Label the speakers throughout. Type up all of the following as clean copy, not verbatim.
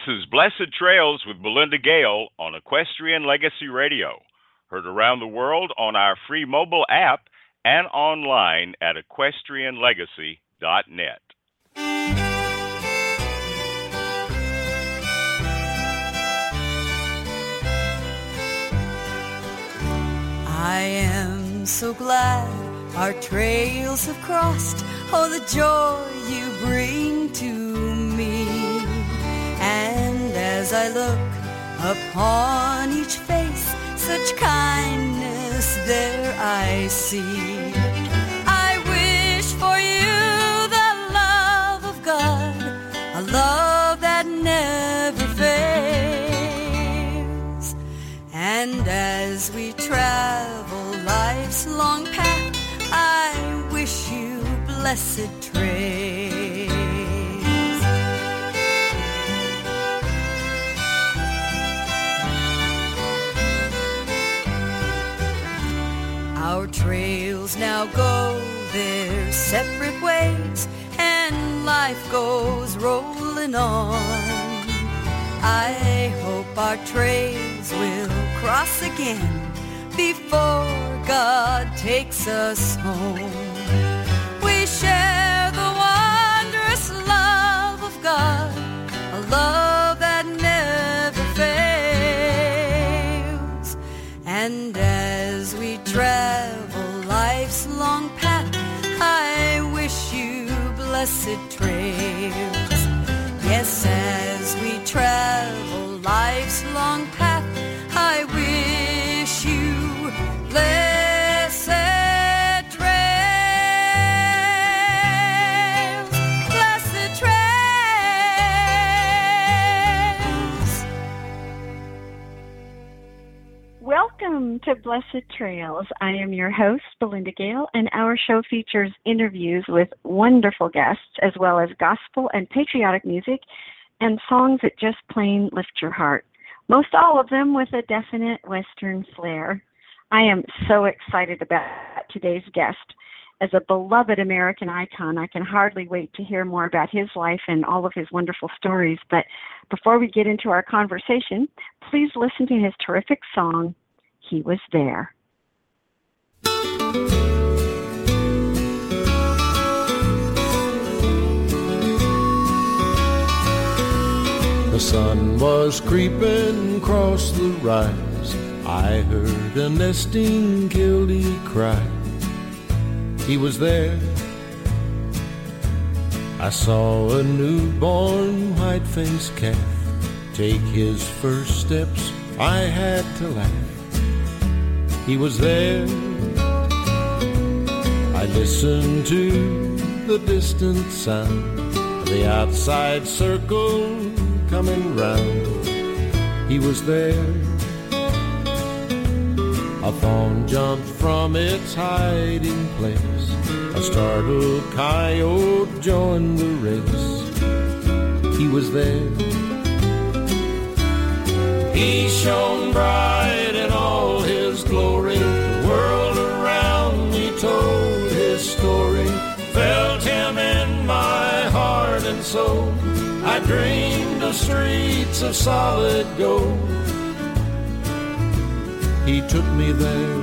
Speaker 1: is Blessed Trails with Belinda Gale on Equestrian Legacy Radio. Heard around the world on our free mobile app and online at equestrianlegacy.net.
Speaker 2: I am so glad our trails have crossed. Oh, the joy you bring to me. And as I look upon each face, such kindness there I see. I wish for you the love of God, a love that never fails. And as we travel life's long path, I wish you blessed trails. Our trails now go their separate ways, and life goes rolling on. I hope our trails will cross again before God takes us home. We share the wondrous love of God, a love that never fails. And as we travel life's long path, I wish you blessed trails. Yes, as we travel life's long path, I wish you blessed trails, blessed trails.
Speaker 3: Welcome to Blessed Trails. I am your host, Belinda Gale, and our show features interviews with wonderful guests, as well as gospel and patriotic music and songs that just plain lift your heart. Most all of them with a definite Western flair. I am so excited about today's guest. As a beloved American icon, I can hardly wait to hear more about his life and all of his wonderful stories. But before we get into our conversation, please listen to his terrific song, He Was There.
Speaker 4: The sun was creeping across the rise. I heard a nesting killdee cry. He was there. I saw a newborn white-faced calf take his first steps. I had to laugh. He was there. I listened to the distant sound of the outside circle coming round. He was there. A fawn jumped from its hiding place. A startled coyote joined the race. He was there. He shone bright in all his glory. The world around me told his story. Felt him in my heart and soul. I dreamed of streets of solid gold. He took me there.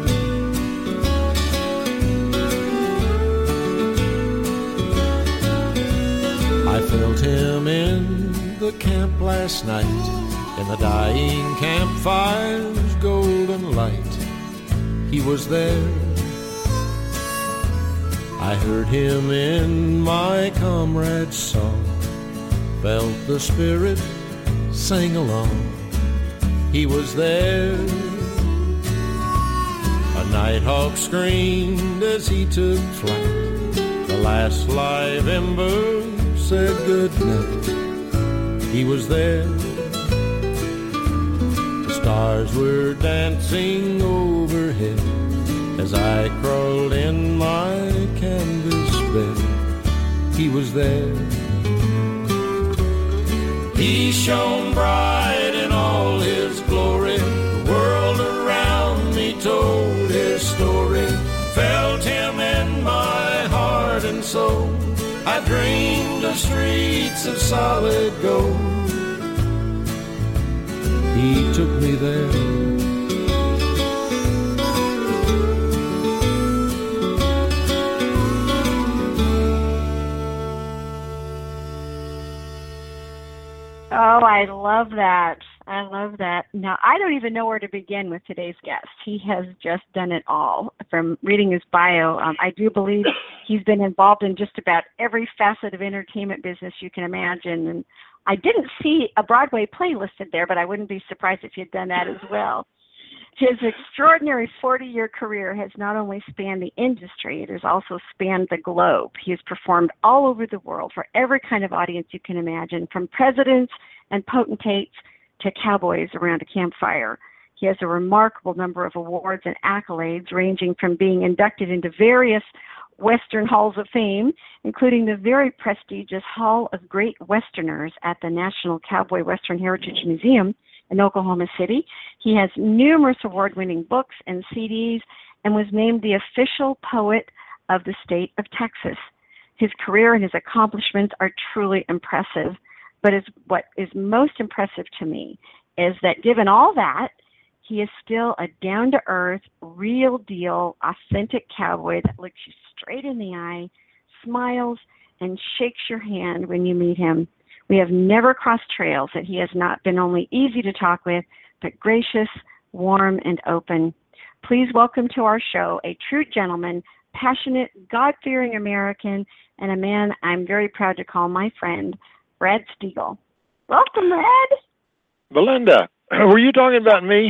Speaker 4: I felt him in the camp last night, in the dying campfire's golden light. He was there. I heard him in my comrade's song, felt the spirit sing along. He was there. A nighthawk screamed as he took flight. The last live ember said goodnight. He was there. The stars were dancing overhead as I crawled in my canvas bed. He was there. He shone bright in all his glory. The world around me told his story. Felt him in my heart and soul. I dreamed of streets of solid gold. he took me there.
Speaker 3: Oh, I love that. I love that. Now, I don't even know where to begin with today's guest. He has just done it all. From reading his bio, I do believe he's been involved in just about every facet of entertainment business you can imagine. And I didn't see a Broadway play listed there, but I wouldn't be surprised if he'd done that as well. His extraordinary 40-year career has not only spanned the industry, it has also spanned the globe. He has performed all over the world for every kind of audience you can imagine, from presidents and potentates to cowboys around a campfire. He has a remarkable number of awards and accolades, ranging from being inducted into various Western Halls of Fame, including the very prestigious Hall of Great Westerners at the National Cowboy Western Heritage Museum in Oklahoma City. He has numerous award-winning books and CDs and was named the official poet of the state of Texas. His career and his accomplishments are truly impressive, but what is most impressive to me is that given all that, he is still a down-to-earth, real-deal, authentic cowboy that looks you straight in the eye, smiles, and shakes your hand when you meet him. We have never crossed trails that he has not been only easy to talk with, but gracious, warm, and open. Please welcome to our show a true gentleman, passionate, God-fearing American, and a man I'm very proud to call my friend, Brad Stiegel. Welcome, Brad.
Speaker 5: Belinda, were you talking about me?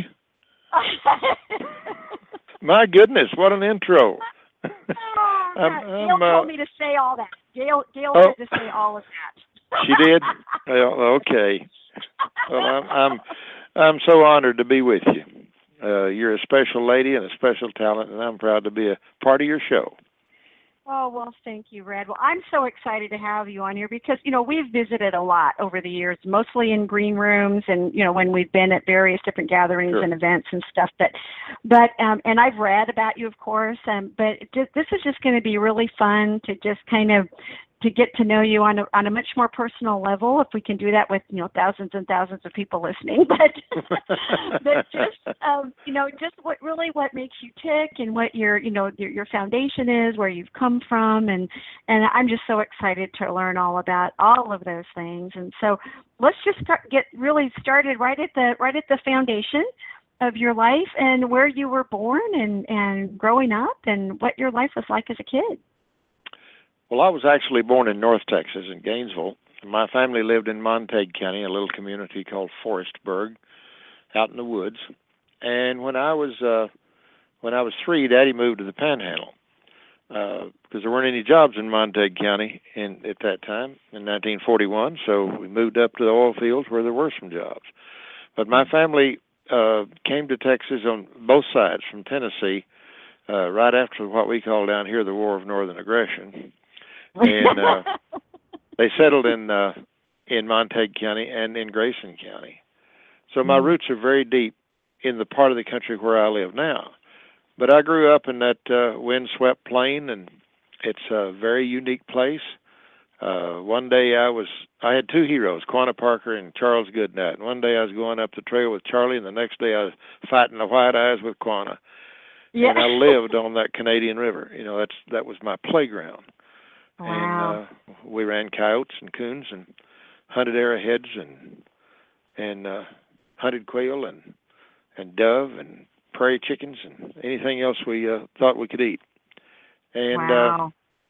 Speaker 5: My goodness, what an intro.
Speaker 3: Gail told me to say all that. Gail said to say all of that.
Speaker 5: She did? Well, okay. Well, I'm so honored to be with you. You're a special lady and a special talent, and I'm proud to be a part of your show.
Speaker 3: Oh, well, thank you, Red. Well, I'm so excited to have you on here because, we've visited a lot over the years, mostly in green rooms and, when we've been at various different gatherings
Speaker 5: Sure.
Speaker 3: and events and stuff. But and I've read about you, of course, but this is just going to be really fun to just kind of to get to know you on a much more personal level, if we can do that with thousands and thousands of people listening. But just what makes you tick and what your foundation is, where you've come from, and I'm just so excited to learn all about all of those things. And so let's just get really started right at the foundation of your life and where you were born and growing up and what your life was like as a kid.
Speaker 5: Well, I was actually born in North Texas, in Gainesville. My family lived in Montague County, a little community called Forestburg, out in the woods. And when I was 3, Daddy moved to the Panhandle because there weren't any jobs in Montague County at that time in 1941. So we moved up to the oil fields where there were some jobs. But my family came to Texas on both sides from Tennessee right after what we call down here the War of Northern Aggression. And they settled in Montague County and in Grayson County. So my roots are very deep in the part of the country where I live now. But I grew up in that windswept plain, and it's a very unique place. One day I had 2 heroes, Quanah Parker and Charles Goodnight. And one day I was going up the trail with Charlie, and the next day I was fighting the white eyes with Quanah. Yeah. And I lived on that Canadian River. That was my playground.
Speaker 3: Wow.
Speaker 5: And we ran coyotes and coons and hunted arrowheads and hunted quail and dove and prairie chickens and anything else we thought we could eat. And
Speaker 3: wow.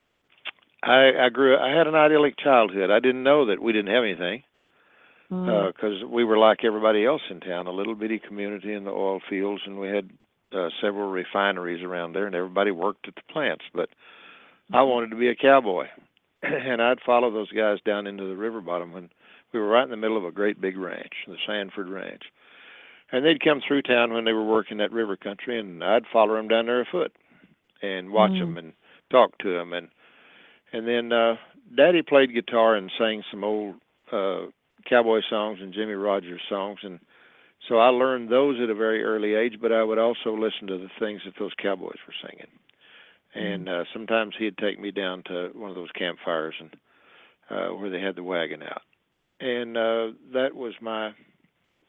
Speaker 5: I had an idyllic childhood. I didn't know that we didn't have anything because we were like everybody else in town, a little bitty community in the oil fields, and we had several refineries around there, and everybody worked at the plants. But I wanted to be a cowboy, and I'd follow those guys down into the river bottom when we were right in the middle of a great big ranch, the Sanford Ranch. And they'd come through town when they were working that river country, and I'd follow them down there afoot and watch them and talk to them. And then Daddy played guitar and sang some old cowboy songs and Jimmy Rogers songs, and so I learned those at a very early age, but I would also listen to the things that those cowboys were singing. And sometimes he'd take me down to one of those campfires and where they had the wagon out. And that was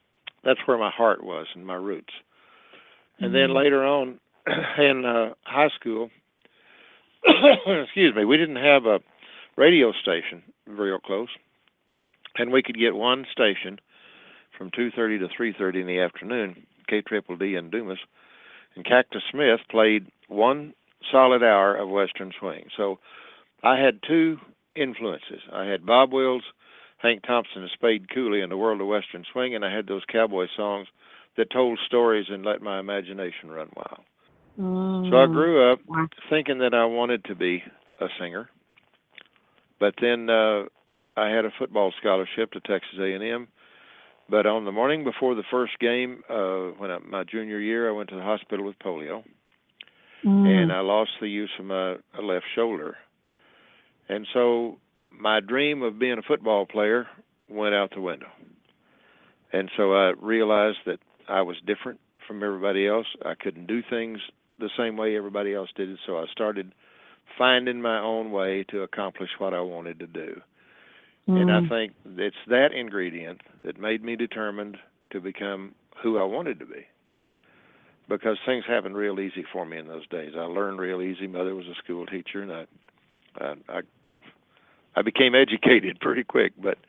Speaker 5: that's where my heart was and my roots. And then later on in high school, excuse me, we didn't have a radio station real close, and we could get one station from 2:30 to 3:30 in the afternoon, KDDD in Dumas, and Cactus Smith played one solid hour of Western swing. So I had two influences. I had Bob Wills, Hank Thompson, and Spade Cooley in the world of Western swing, and I had those cowboy songs that told stories and let my imagination run wild. So I grew up thinking that I wanted to be a singer, but then I had a football scholarship to Texas A&M. But on the morning before the first game, my junior year, I went to the hospital with polio, and I lost the use of my left shoulder. And so my dream of being a football player went out the window. And so I realized that I was different from everybody else. I couldn't do things the same way everybody else did it, so I started finding my own way to accomplish what I wanted to do. And I think it's that ingredient that made me determined to become who I wanted to be, because things happened real easy for me in those days. I learned real easy. Mother was a school teacher, and I became educated pretty quick. But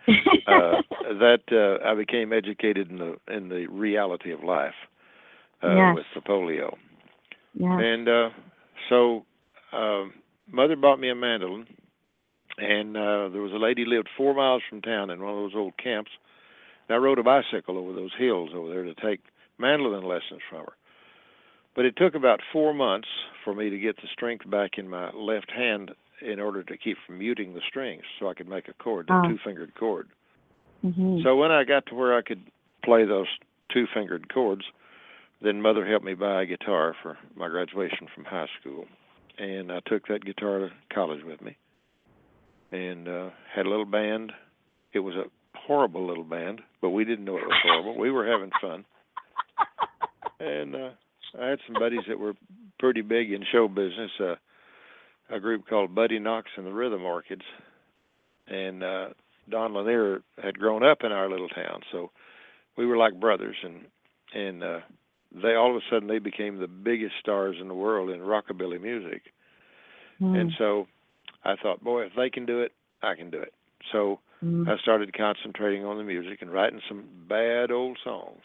Speaker 5: I became educated in the reality of life with the polio. Yes. And so Mother bought me a mandolin. And there was a lady who lived 4 miles from town in one of those old camps. And I rode a bicycle over those hills over there to take mandolin lessons from her. But it took about 4 months for me to get the strength back in my left hand in order to keep from muting the strings so I could make a chord, a two-fingered chord. So when I got to where I could play those two-fingered chords, then Mother helped me buy a guitar for my graduation from high school. And I took that guitar to college with me. And had a little band. It was a horrible little band, but we didn't know it was horrible. We were having fun. And I had some buddies that were pretty big in show business, a group called Buddy Knox and the Rhythm Orchids. And Don Lanier had grown up in our little town, so we were like brothers. And they all of a sudden they became the biggest stars in the world in rockabilly music. And so I thought, boy, if they can do it, I can do it. So I started concentrating on the music and writing some bad old songs.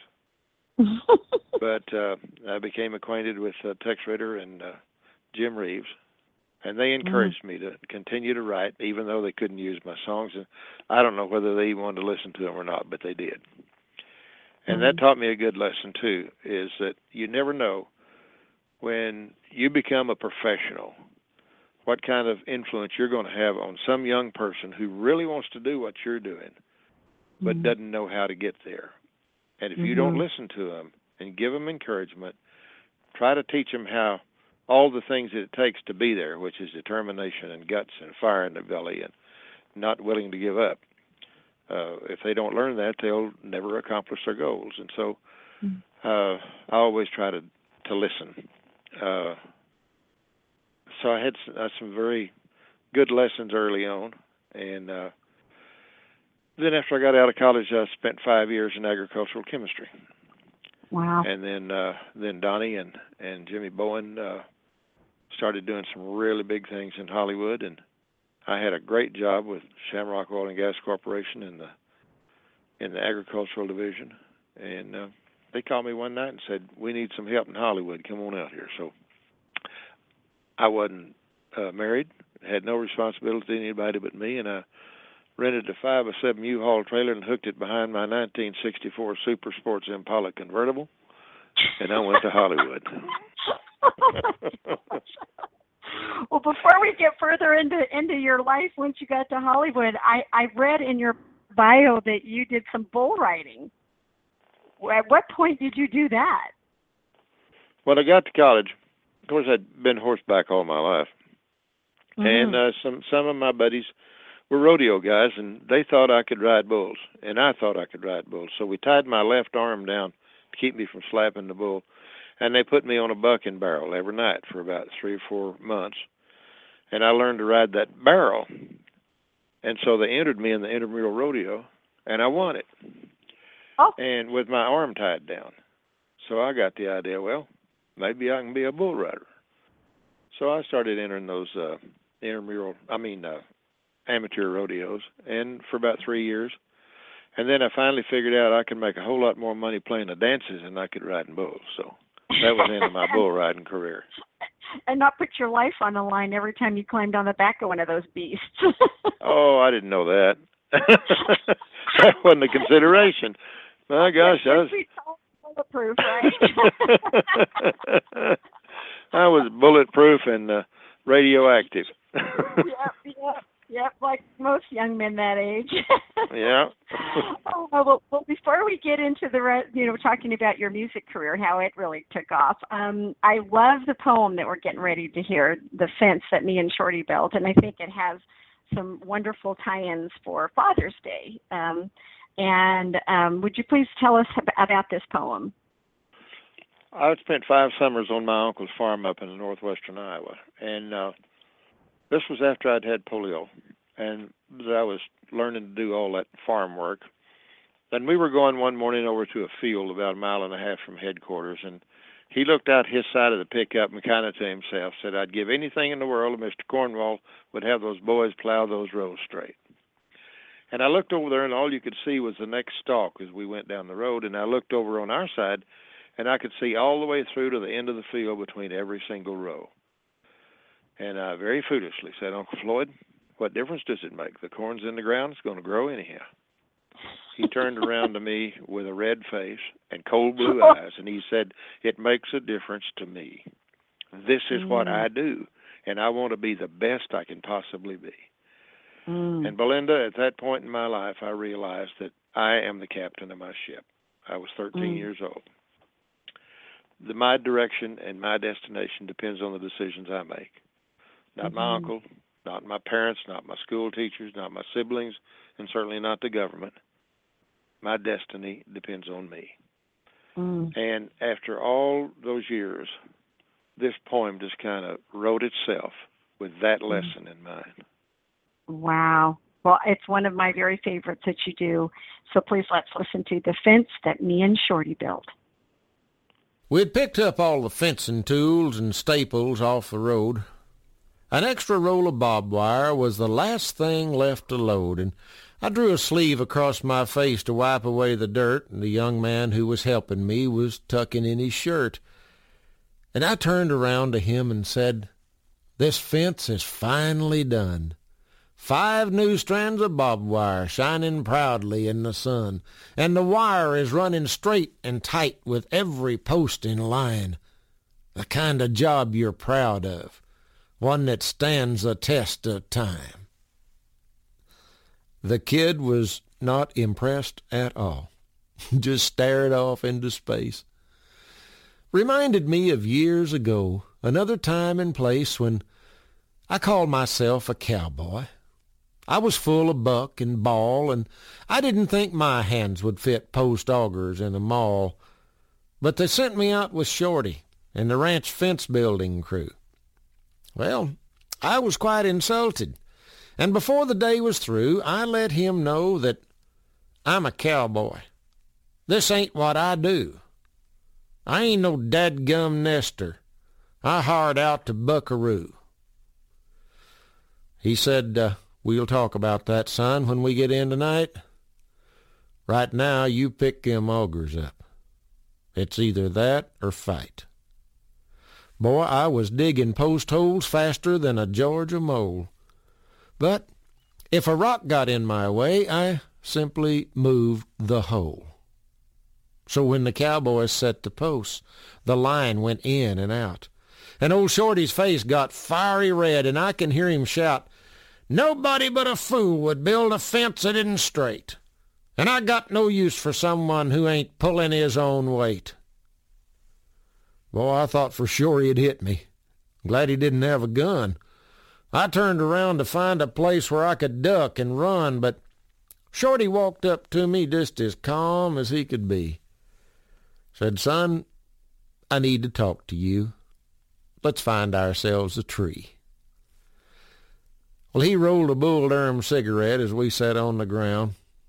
Speaker 5: But I became acquainted with Tex Ritter and Jim Reeves, and they encouraged me to continue to write, even though they couldn't use my songs. And I don't know whether they wanted to listen to them or not, but they did. And that taught me a good lesson, too, is that you never know when you become a professional what kind of influence you're going to have on some young person who really wants to do what you're doing, but doesn't know how to get there. And if you don't listen to them and give them encouragement, try to teach them how all the things that it takes to be there, which is determination and guts and fire in the belly and not willing to give up. If they don't learn that, they'll never accomplish their goals. And so I always try to listen. So I had some very good lessons early on, and then after I got out of college, I spent 5 years in agricultural chemistry.
Speaker 3: Wow! And
Speaker 5: then Donnie and Jimmy Bowen started doing some really big things in Hollywood, and I had a great job with Shamrock Oil and Gas Corporation in the agricultural division, and they called me one night and said, "We need some help in Hollywood. Come on out here." So I wasn't married, had no responsibility to anybody but me, and I rented a 5 or 7 U-Haul trailer and hooked it behind my 1964 Super Sports Impala convertible, and I went to Hollywood.
Speaker 3: Well, before we get further into your life once you got to Hollywood, I read in your bio that you did some bull riding. At what point did you do that?
Speaker 5: When I got to college, of course, I'd been horseback all my life. And some of my buddies were rodeo guys, and they thought I could ride bulls, and I thought I could ride bulls. So we tied my left arm down to keep me from slapping the bull, and they put me on a bucking barrel every night for about 3 or 4 months, and I learned to ride that barrel. And so they entered me in the intramural rodeo, and I won it. and with my arm tied down. So I got the idea, well, maybe I can be a bull rider. So I started entering those amateur rodeos, and for about 3 years. And then I finally figured out I could make a whole lot more money playing the dances than I could riding bulls. So that was the end of my bull riding career.
Speaker 3: And not put your life on the line every time you climbed on the back of one of those beasts.
Speaker 5: Oh, I didn't know that. That wasn't a consideration. My gosh, I was
Speaker 3: bulletproof, right?
Speaker 5: I was bulletproof and radioactive.
Speaker 3: Yep, like most young men that age.
Speaker 5: Yeah.
Speaker 3: Well, before we get into talking about your music career, how it really took off, I love the poem that we're getting ready to hear, The Fence, that me and Shorty built, and I think it has some wonderful tie-ins for Father's Day. Would you please tell us about this poem?
Speaker 5: I spent 5 summers on my uncle's farm up in northwestern Iowa, and this was after I'd had polio, and I was learning to do all that farm work. And we were going one morning over to a field about 1.5 miles from headquarters, and he looked out his side of the pickup and kind of to himself said, I'd give anything in the world if Mr. Cornwall would have those boys plow those rows straight. And I looked over there, and all you could see was the next stalk as we went down the road, and I looked over on our side, and I could see all the way through to the end of the field between every single row. And I very foolishly said, Uncle Floyd, what difference does it make? The corn's in the ground, it's going to grow anyhow. He turned around to me with a red face and cold blue eyes, and he said, it makes a difference to me. This is what I do, and I want to be the best I can possibly be. And Belinda, at that point in my life, I realized that I am the captain of my ship. I was 13 years old. My direction and my destination depends on the decisions I make. Not my uncle, not my parents, not my school teachers, not my siblings, and certainly not the government. My destiny depends on me. And after all those years, this poem just kind of wrote itself with that lesson in mind.
Speaker 3: Wow. Well, it's one of my very favorites that you do. So please let's listen to The Fence That Me and Shorty Built.
Speaker 6: We'd picked up all the fencing tools and staples off the road. An extra roll of barbed wire was the last thing left to load, and I drew a sleeve across my face to wipe away the dirt, and the young man who was helping me was tucking in his shirt. And I turned around to him and said, this fence is finally done. 5 new strands of barbed wire shining proudly in the sun, and the wire is running straight and tight with every post in line. The kind of job you're proud of, one that stands the test of time. The kid was not impressed at all, just stared off into space. Reminded me of years ago, another time and place when I called myself a cowboy. I was full of buck and ball, and I didn't think my hands would fit post augers in a mall. But they sent me out with Shorty and the ranch fence-building crew. Well, I was quite insulted, and before the day was through, I let him know that I'm a cowboy. This ain't what I do. I ain't no dadgum nester. I hired out to buckaroo. He said, we'll talk about that, son, when we get in tonight. Right now, you pick them augers up. It's either that or fight. Boy, I was digging post holes faster than a Georgia mole. But if a rock got in my way, I simply moved the hole. So when the cowboys set the posts, the line went in and out. And old Shorty's face got fiery red, and I can hear him shout, nobody but a fool would build a fence that isn't straight. And I got no use for someone who ain't pulling his own weight. Boy, I thought for sure he'd hit me. Glad he didn't have a gun. I turned around to find a place where I could duck and run, but Shorty walked up to me just as calm as he could be. Said, son, I need to talk to you. Let's find ourselves a tree. Well, he rolled a Bull Durham cigarette as we sat on the ground.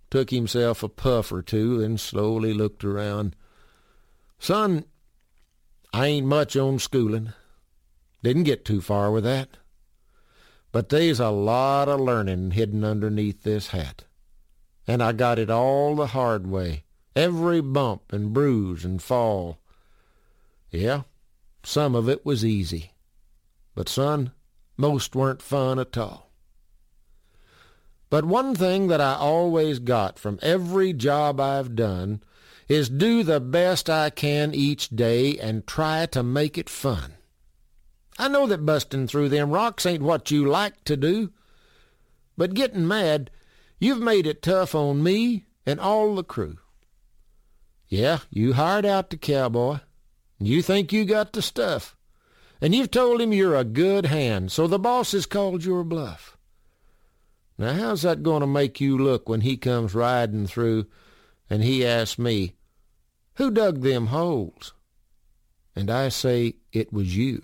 Speaker 6: took himself a puff or two, then slowly looked around. Son, I ain't much on schooling. Didn't get too far with that. But they's a lot of learning hidden underneath this hat. And I got it all the hard way, every bump and bruise and fall. Yeah, some of it was easy. But, son, most weren't fun at all. But one thing that I always got from every job I've done is do the best I can each day and try to make it fun. I know that busting through them rocks ain't what you like to do, but getting mad, you've made it tough on me and all the crew. Yeah, you hired out the cowboy, and you think you got the stuff, and you've told him you're a good hand, so the boss has called your bluff. Now, how's that going to make you look when he comes riding through and he asks me, "Who dug them holes?" And I say, "It was you."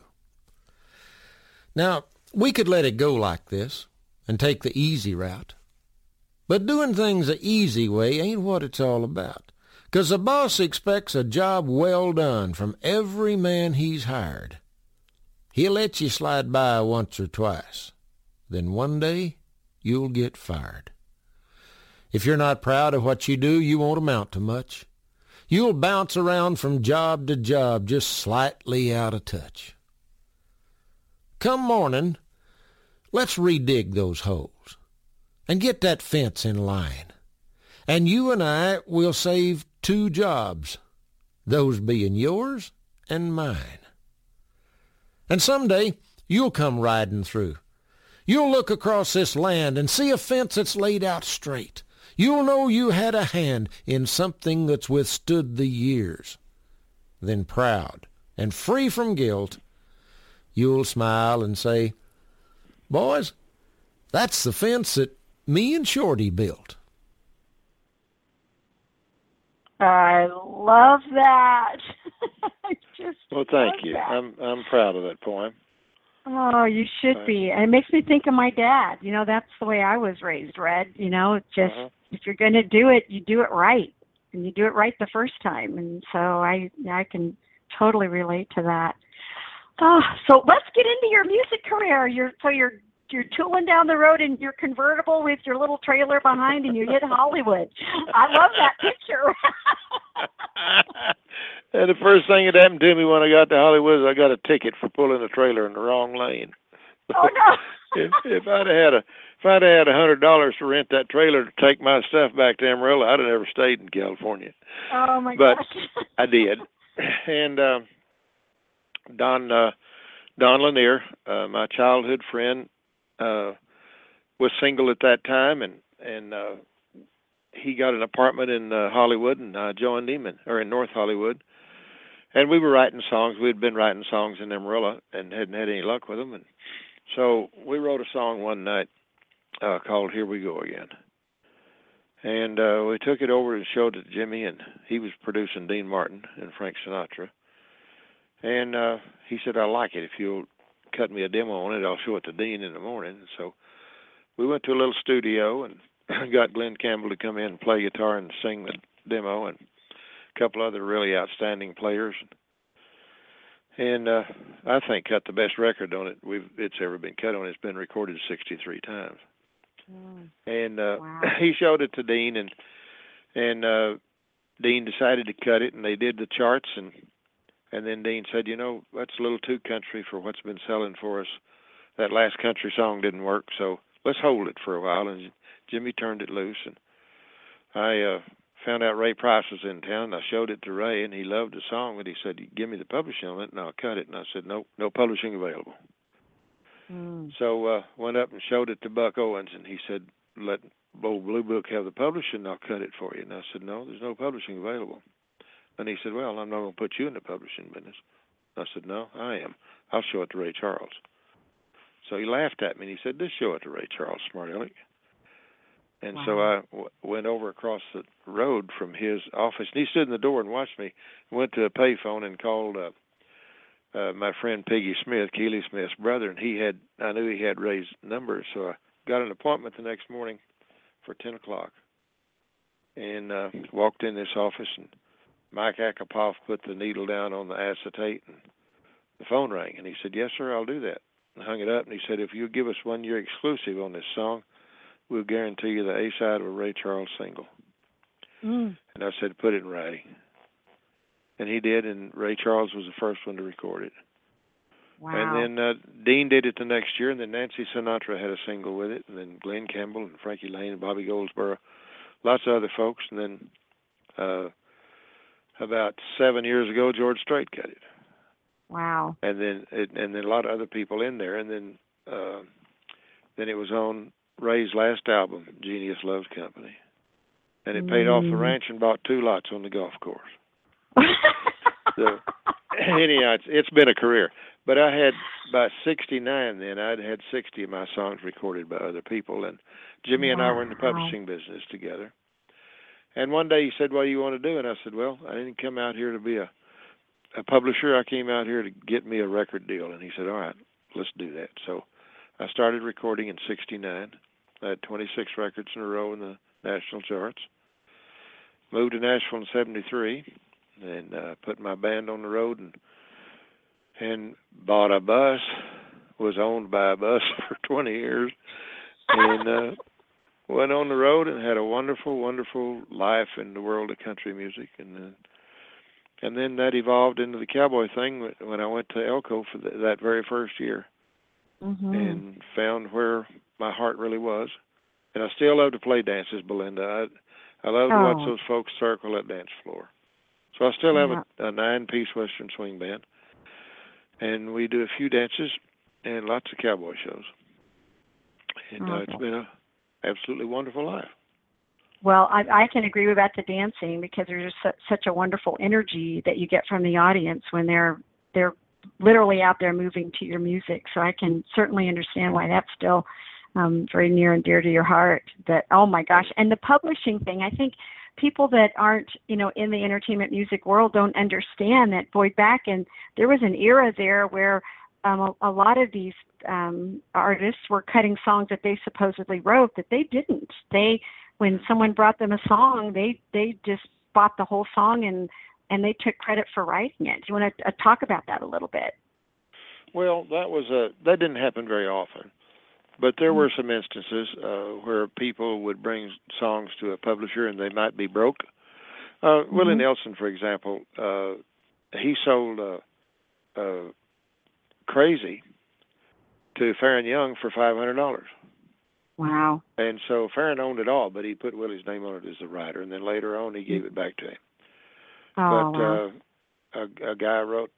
Speaker 6: Now, we could let it go like this and take the easy route. But doing things the easy way ain't what it's all about, 'cause the boss expects a job well done from every man he's hired. He'll let you slide by once or twice. Then one day, you'll get fired. If you're not proud of what you do, you won't amount to much. You'll bounce around from job to job just slightly out of touch. Come morning, let's redig those holes and get that fence in line. And you and I will save 2 jobs, those being yours and mine. And someday you'll come riding through. You'll look across this land and see a fence that's laid out straight. You'll know you had a hand in something that's withstood the years. Then proud and free from guilt, you'll smile and say, "Boys, that's the fence that me and Shorty built."
Speaker 3: I love that.
Speaker 5: Well, thank you. I'm proud of that poem.
Speaker 3: Oh, you should be. And it makes me think of my dad. You know, that's the way I was raised, Red. You know, it's just if you're going to do it, you do it right. And you do it right the first time. And so I can totally relate to that. Oh, so let's get into your music career. You're tooling down the road in your convertible with your little trailer behind, and you hit Hollywood. I love that picture.
Speaker 5: And the first thing that happened to me when I got to Hollywood is I got a ticket for pulling a trailer in the wrong lane.
Speaker 3: Oh no!
Speaker 5: if I'd had $100 to rent that trailer to take my stuff back to Amarillo, I'd have never stayed in California.
Speaker 3: Oh my
Speaker 5: gosh!
Speaker 3: But
Speaker 5: I did. And Don Lanier, my childhood friend, was single at that time, and he got an apartment in Hollywood, and I joined him in North Hollywood. And we were writing songs. We'd been writing songs in Amarillo and hadn't had any luck with them. And so we wrote a song one night called "Here We Go Again." And we took it over and showed it to Jimmy, and he was producing Dean Martin and Frank Sinatra. And he said, "I like it. If you'll cut me a demo on it, I'll show it to Dean in the morning." And so we went to a little studio and got Glenn Campbell to come in and play guitar and sing the demo, and a couple other really outstanding players. And I think cut the best record on it it's ever been cut on. It's been recorded 63 times. And
Speaker 3: wow.
Speaker 5: He showed it to Dean, and Dean decided to cut it, and they did the charts, and then Dean said, "You know, that's a little too country for what's been selling for us. That last country song didn't work, so let's hold it for a while." And Jimmy turned it loose, and I found out Ray Price was in town, and I showed it to Ray, and he loved the song, but he said, "Give me the publishing on it, and I'll cut it." And I said, "Nope, no publishing available." So went up and showed it to Buck Owens, and he said, "Let old Blue Book have the publishing, and I'll cut it for you." And I said, "No, there's no publishing available." And he said, "Well, I'm not going to put you in the publishing business." I said, "No, I am. I'll show it to Ray Charles." So he laughed at me, and he said, "Just show it to Ray Charles, smart aleck." And
Speaker 3: wow.
Speaker 5: So I went over across the road from his office, and he stood in the door and watched me. Went to a payphone and called my friend Piggy Smith, Keely Smith's brother, and I knew he had Ray's number, so I got an appointment the next morning for 10 o'clock. and walked in this office, and Mike Akapoff put the needle down on the acetate, and the phone rang, and he said, "Yes, sir, I'll do that." I hung it up, and he said, "If you'll give us 1 year exclusive on this song, we'll guarantee you the A side of a Ray Charles single." And I said, "Put it in writing." And he did, and Ray Charles was the first one to record it.
Speaker 3: Wow.
Speaker 5: And then Dean did it the next year, and then Nancy Sinatra had a single with it, and then Glenn Campbell and Frankie Lane and Bobby Goldsboro, lots of other folks. And then about 7 years ago, George Strait got it.
Speaker 3: Wow.
Speaker 5: And then a lot of other people in there. And then it was on Ray's last album, Genius Loves Company. And it paid off the ranch and bought 2 lots on the golf course. So anyhow, it's been a career. But I had, by 69 then, I'd had 60 of my songs recorded by other people. And Jimmy and I were in the publishing business together. And one day he said, "What do you want to do?" And I said, "Well, I didn't come out here to be a publisher. I came out here to get me a record deal." And he said, "All right, let's do that." So I started recording in 69. I had 26 records in a row in the national charts. Moved to Nashville in 73. And put my band on the road and bought a bus, was owned by a bus for 20 years, and went on the road and had a wonderful, wonderful life in the world of country music. And then that evolved into the cowboy thing when I went to Elko for that very first year, and found where my heart really was. And I still love to play dances, Belinda. I love to watch those folks circle that dance floor. So I still have a 9-piece Western swing band, and we do a few dances and lots of cowboy shows. And it's been an absolutely wonderful life.
Speaker 3: Well, I can agree with about the dancing, because there's just such a wonderful energy that you get from the audience when they're literally out there moving to your music. So I can certainly understand why that's still very near and dear to your heart. That, oh my gosh, and the publishing thing, I think people that aren't, in the entertainment music world don't understand that, boy, back in, there was an era there where a lot of these artists were cutting songs that they supposedly wrote that they didn't. When someone brought them a song, they just bought the whole song and they took credit for writing it. Do you want to talk about that a little bit?
Speaker 5: Well, that didn't happen very often. But there were some instances where people would bring songs to a publisher and they might be broke. Willie Nelson, for example, he sold Crazy to Farron Young for $500.
Speaker 3: Wow.
Speaker 5: And so Farron owned it all, but he put Willie's name on it as the writer, and then later on he gave it back to him.
Speaker 3: Oh,
Speaker 5: but a guy wrote,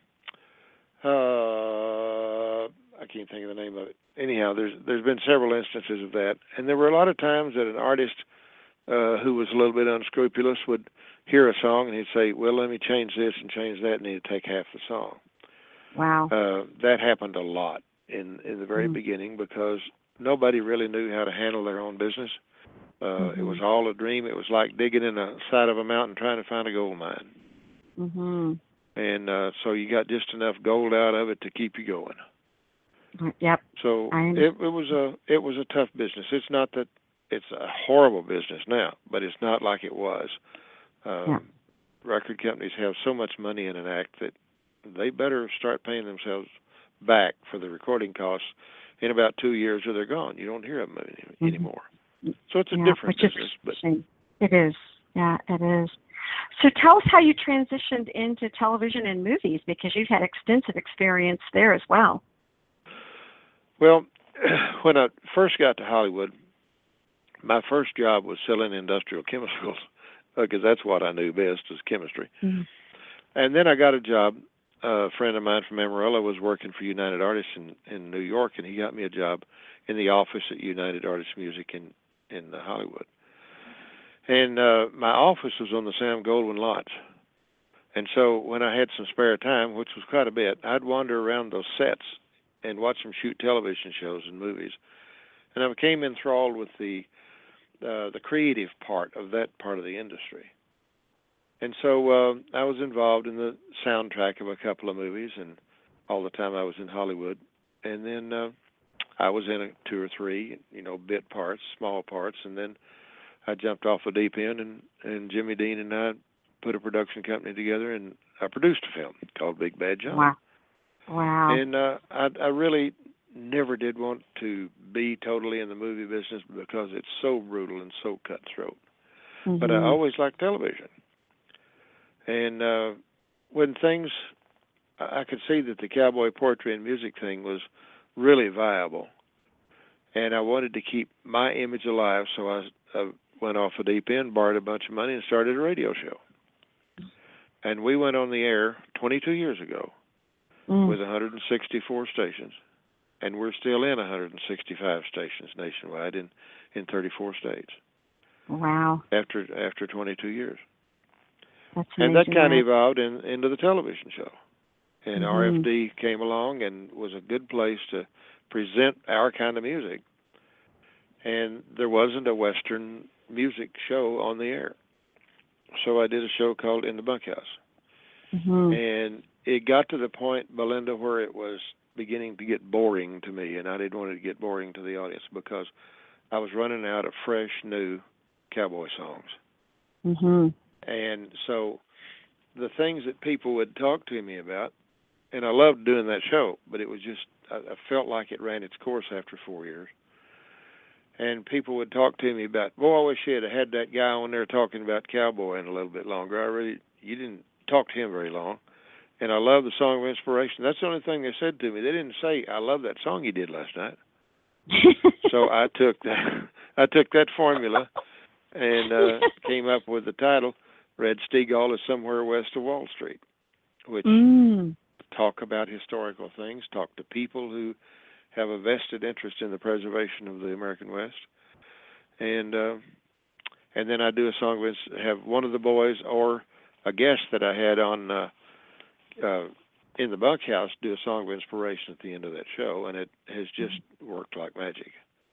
Speaker 5: I can't think of the name of it. Anyhow, there's been several instances of that, and there were a lot of times that an artist who was a little bit unscrupulous would hear a song and he'd say, "Well, let me change this and change that," and he'd take half the song.
Speaker 3: Wow.
Speaker 5: That happened a lot in the very beginning, because nobody really knew how to handle their own business. It was all a dream. It was like digging in the side of a mountain trying to find a gold mine. And so you got just enough gold out of it to keep you going.
Speaker 3: Yep.
Speaker 5: So it was a tough business. It's not that it's a horrible business now, but it's not like it was. Record companies have so much money in an act that they better start paying themselves back for the recording costs in about 2 years, or they're gone. You don't hear of them anymore. So it's a different business. But
Speaker 3: it is. Yeah, it is. So tell us how you transitioned into television and movies, because you've had extensive experience there as well.
Speaker 5: Well, when I first got to Hollywood, my first job was selling industrial chemicals, because that's what I knew best, was chemistry. And then I got a job. A friend of mine from Amarillo was working for United Artists in New York, and he got me a job in the office at United Artists Music in Hollywood. And my office was on the Sam Goldwyn lots. And so when I had some spare time, which was quite a bit, I'd wander around those sets and watch them shoot television shows and movies. And I became enthralled with the creative part of that part of the industry. And so I was involved in the soundtrack of a couple of movies, and all the time I was in Hollywood. And then I was in 2 or 3, bit parts, small parts. And then I jumped off the deep end, and Jimmy Dean and I put a production company together, and I produced a film called Big Bad John.
Speaker 3: Wow.
Speaker 5: And I really never did want to be totally in the movie business because it's so brutal and so cutthroat.
Speaker 3: Mm-hmm.
Speaker 5: But I always liked television. And when things, I could see that the cowboy poetry and music thing was really viable. And I wanted to keep my image alive, so I went off the deep end, borrowed a bunch of money, and started a radio show. And we went on the air 22 years ago with 164 stations, and we're still in 165 stations nationwide in 34 states.
Speaker 3: Wow.
Speaker 5: After 22 years.
Speaker 3: That's
Speaker 5: and
Speaker 3: amazing,
Speaker 5: that kind of evolved into the television show. And
Speaker 3: Mm-hmm.
Speaker 5: RFD came along and was a good place to present our kind of music. And there wasn't a Western music show on the air. So I did a show called In the Bunkhouse.
Speaker 3: Mm-hmm.
Speaker 5: And it got to the point, Belinda, where it was beginning to get boring to me, and I didn't want it to get boring to the audience because I was running out of fresh, new cowboy songs.
Speaker 3: Mm-hmm.
Speaker 5: And so the things that people would talk to me about, and I loved doing that show, but it was just, I felt like it ran its course after 4 years. And people would talk to me about, boy, I wish you had that guy on there talking about cowboying a little bit longer. You didn't talk to him very long. And I love the song of inspiration. That's the only thing they said to me. They didn't say, I love that song you did last night. So I took that formula and came up with the title, Red Steagall is Somewhere West of Wall Street, which talk about historical things, talk to people who have a vested interest in the preservation of the American West. And then I do a song with, have one of the boys or a guest that I had on in the Bunkhouse do a song of inspiration at the end of that show, and it has just worked like magic.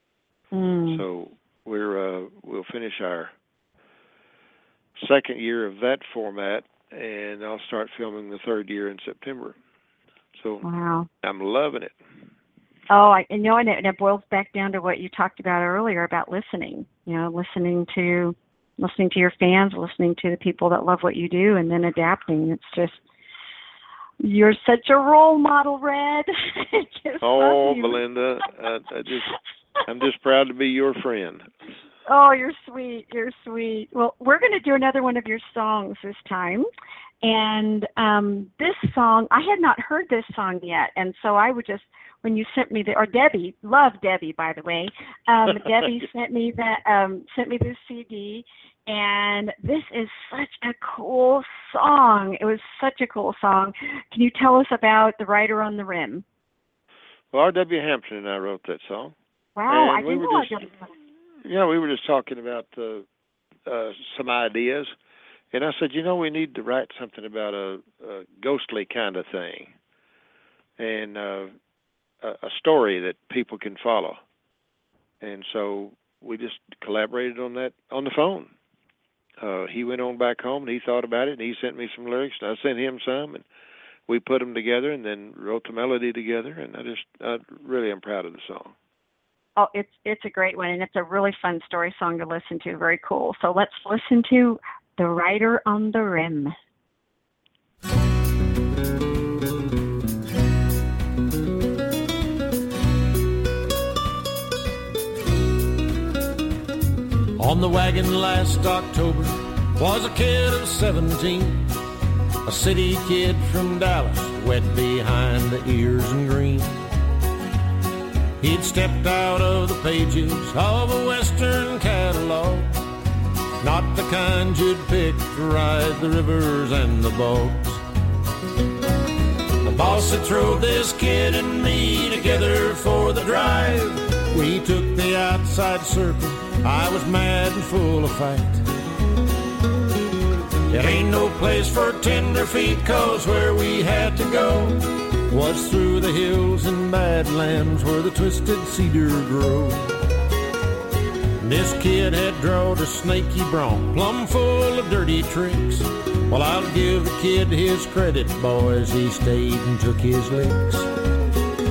Speaker 5: So we'll finish our second year of that format, and I'll start filming the third year in September. So
Speaker 3: wow.
Speaker 5: I'm loving it.
Speaker 3: Oh, and it boils back down to what you talked about earlier about listening. You know, listening to your fans, listening to the people that love what you do, and then adapting. It's just, you're such a role model, Red.
Speaker 5: Oh, Belinda, I'm just proud to be your friend.
Speaker 3: Oh, you're sweet. You're sweet. Well, we're going to do another one of your songs this time. And this song, I had not heard this song yet. And so I would just, when you sent me or Debbie, love Debbie, by the way. Debbie sent me this CD. And this is such a cool song. It was such a cool song. Can you tell us about The Rider on the Rim?
Speaker 5: Well, R.W. Hampton and I wrote that song.
Speaker 3: Wow,
Speaker 5: and
Speaker 3: I didn't know that.
Speaker 5: Yeah, we were just talking about some ideas. And I said, we need to write something about a ghostly kind of thing and a story that people can follow. And so we just collaborated on that on the phone. He went on back home, and he thought about it, and he sent me some lyrics, and I sent him some, and we put them together and then wrote the melody together, and I really am proud of the song.
Speaker 3: Oh, it's a great one, and it's a really fun story song to listen to. Very cool. So let's listen to The Rider on the Rim.
Speaker 4: On the wagon last October was a kid of 17, a city kid from Dallas, wet behind the ears and green. He'd stepped out of the pages of a Western catalog, not the kind you'd pick to ride the rivers and the bogs. The boss had thrown this kid and me together for the drive. We took the outside circle, I was mad and full of fight. It ain't no place for tenderfeet, 'cause where we had to go was through the hills and badlands where the twisted cedar grow. This kid had drawed a snaky bronc, plumb full of dirty tricks. Well, I'll give the kid his credit, boys, he stayed and took his licks.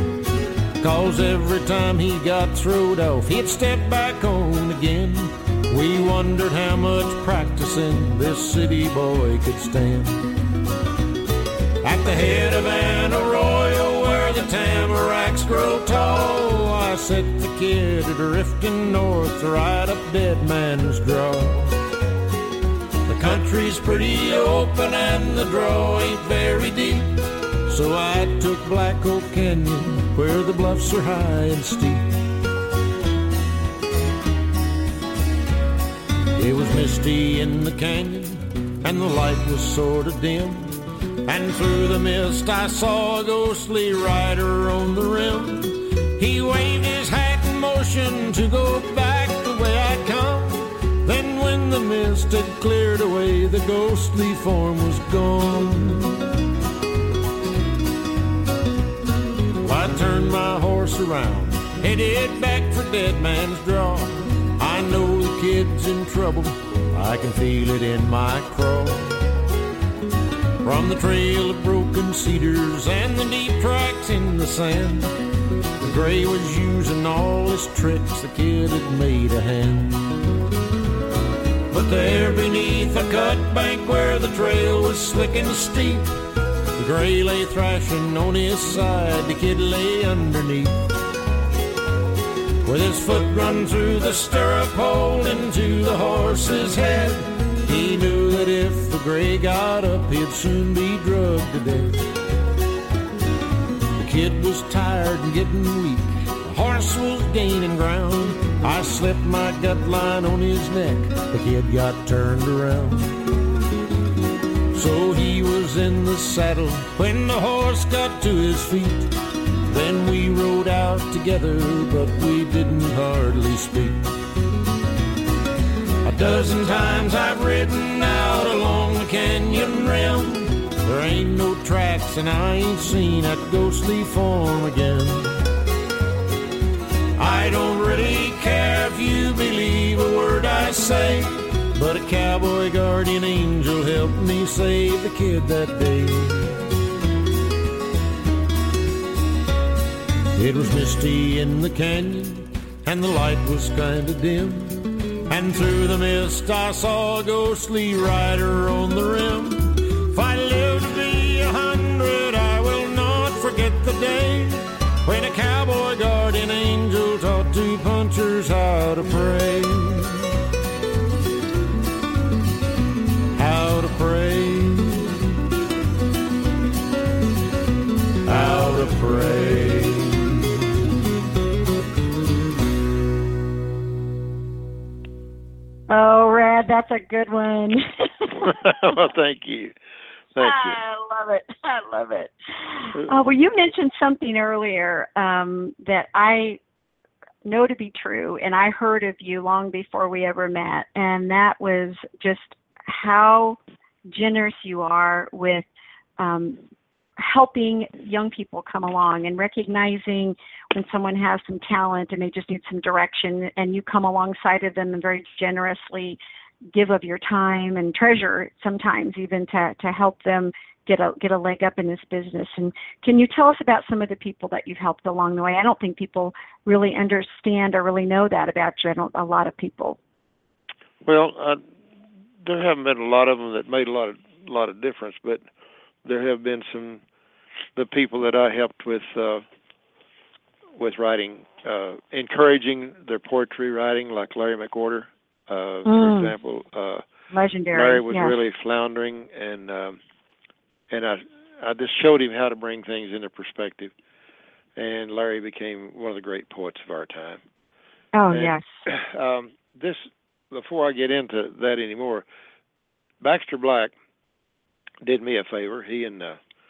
Speaker 4: 'Cause every time he got throwed off, he'd step back on again
Speaker 6: We wondered how much practicing this city boy could stand. At the head of an arroyo where the tamaracks grow tall, I set the kid drifting north right up Dead Man's Draw. The country's pretty open and the draw ain't very deep, so I took Black Oak Canyon where the bluffs are high and steep. It was misty in the canyon and the light was sort of dim, and through the mist I saw a ghostly rider on the rim. He waved his hat in motion to go back the way I'd come. Then when the mist had cleared away, the ghostly form was gone. I turned my horse around, headed back for Dead Man's Draw. I know the kid's in trouble, I can feel it in my craw. From the trail of broken cedars and the deep tracks in the sand, the gray was using all his tricks, the kid had made a hand. But there beneath a cut bank where the trail was slick and steep, the gray lay thrashing on his side, the kid lay underneath. With his foot run through the stirrup hole into the horse's head, he knew that if the gray got up, he'd soon be drugged to death. The kid was tired and getting weak, the horse was gaining ground. I slipped my gut line on his neck, the kid got turned around. So he was in the saddle when the horse got to his feet. Then we rode out together, but we didn't hardly speak. A dozen times I've ridden out along the canyon rim. There ain't no tracks and I ain't seen that ghostly form again. I don't really care if you believe a word I say, but a cowboy guardian angel helped me save the kid that day. It was misty in the canyon and the light was kinda dim, and through the mist I saw a ghostly rider on the rim. If I live to be 100, I will not forget the day when a cowboy guardian angel taught two punchers how to pray. How to pray. How to pray.
Speaker 3: Oh, Red, that's a good one.
Speaker 5: Well, thank you. Thank you.
Speaker 3: I love it. I love it. Well, you mentioned something earlier that I know to be true, and I heard of you long before we ever met, and that was just how generous you are with helping young people come along and recognizing when someone has some talent and they just need some direction, and you come alongside of them and very generously give of your time and treasure sometimes even to help them get a leg up in this business. And can you tell us about some of the people that you've helped along the way? I don't think people really understand or really know that about you, a lot of people.
Speaker 5: Well, there haven't been a lot of them that made a lot of difference, but there have been the people that I helped with writing, encouraging their poetry writing, like Larry McWhorter, for example.
Speaker 3: Legendary.
Speaker 5: Larry was
Speaker 3: yes.
Speaker 5: really floundering, and I just showed him how to bring things into perspective, and Larry became one of the great poets of our time.
Speaker 3: Oh,
Speaker 5: and,
Speaker 3: yes.
Speaker 5: Before I get into that anymore, Baxter Black did me a favor. He and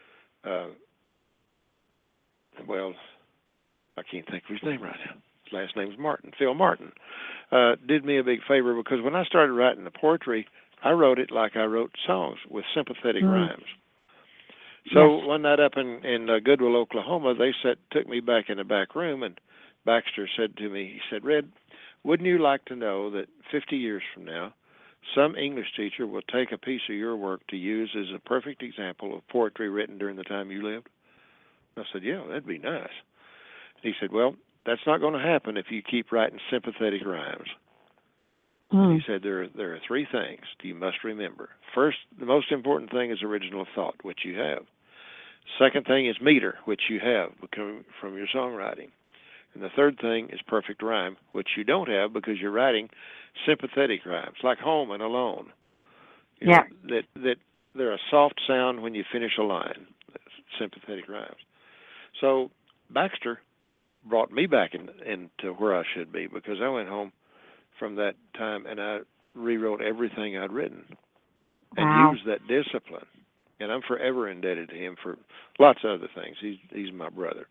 Speaker 5: I can't think of his name right now. His last name's Martin, Phil Martin, did me a big favor, because when I started writing the poetry, I wrote it like I wrote songs, with sympathetic rhymes. So
Speaker 3: yes.
Speaker 5: one night up in Goodwill, Oklahoma, they took me back in the back room, and Baxter said to me, he said, "Red, wouldn't you like to know that 50 years from now, some English teacher will take a piece of your work to use as a perfect example of poetry written during the time you lived?" I said, "Yeah, that'd be nice." He said, "Well, that's not going to happen if you keep writing sympathetic rhymes." And he said there are three things you must remember. First, the most important thing is original thought, which you have. Second thing is meter, which you have from your songwriting. And the third thing is perfect rhyme, which you don't have because you're writing sympathetic rhymes, like home and alone. You know, that they're a soft sound when you finish a line, sympathetic rhymes. So Baxter brought me back into where I should be, because I went home from that time and I rewrote everything I'd written and used that discipline. And I'm forever indebted to him for lots of other things. He's my brother.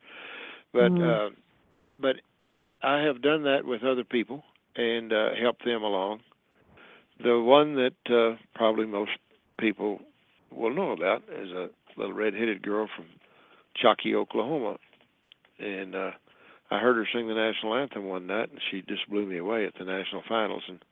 Speaker 5: But I have done that with other people and helped them along. The one that probably most people will know about is a little red-headed girl from Chalky, Oklahoma. And I heard her sing the national anthem one night, and she just blew me away at the national finals. And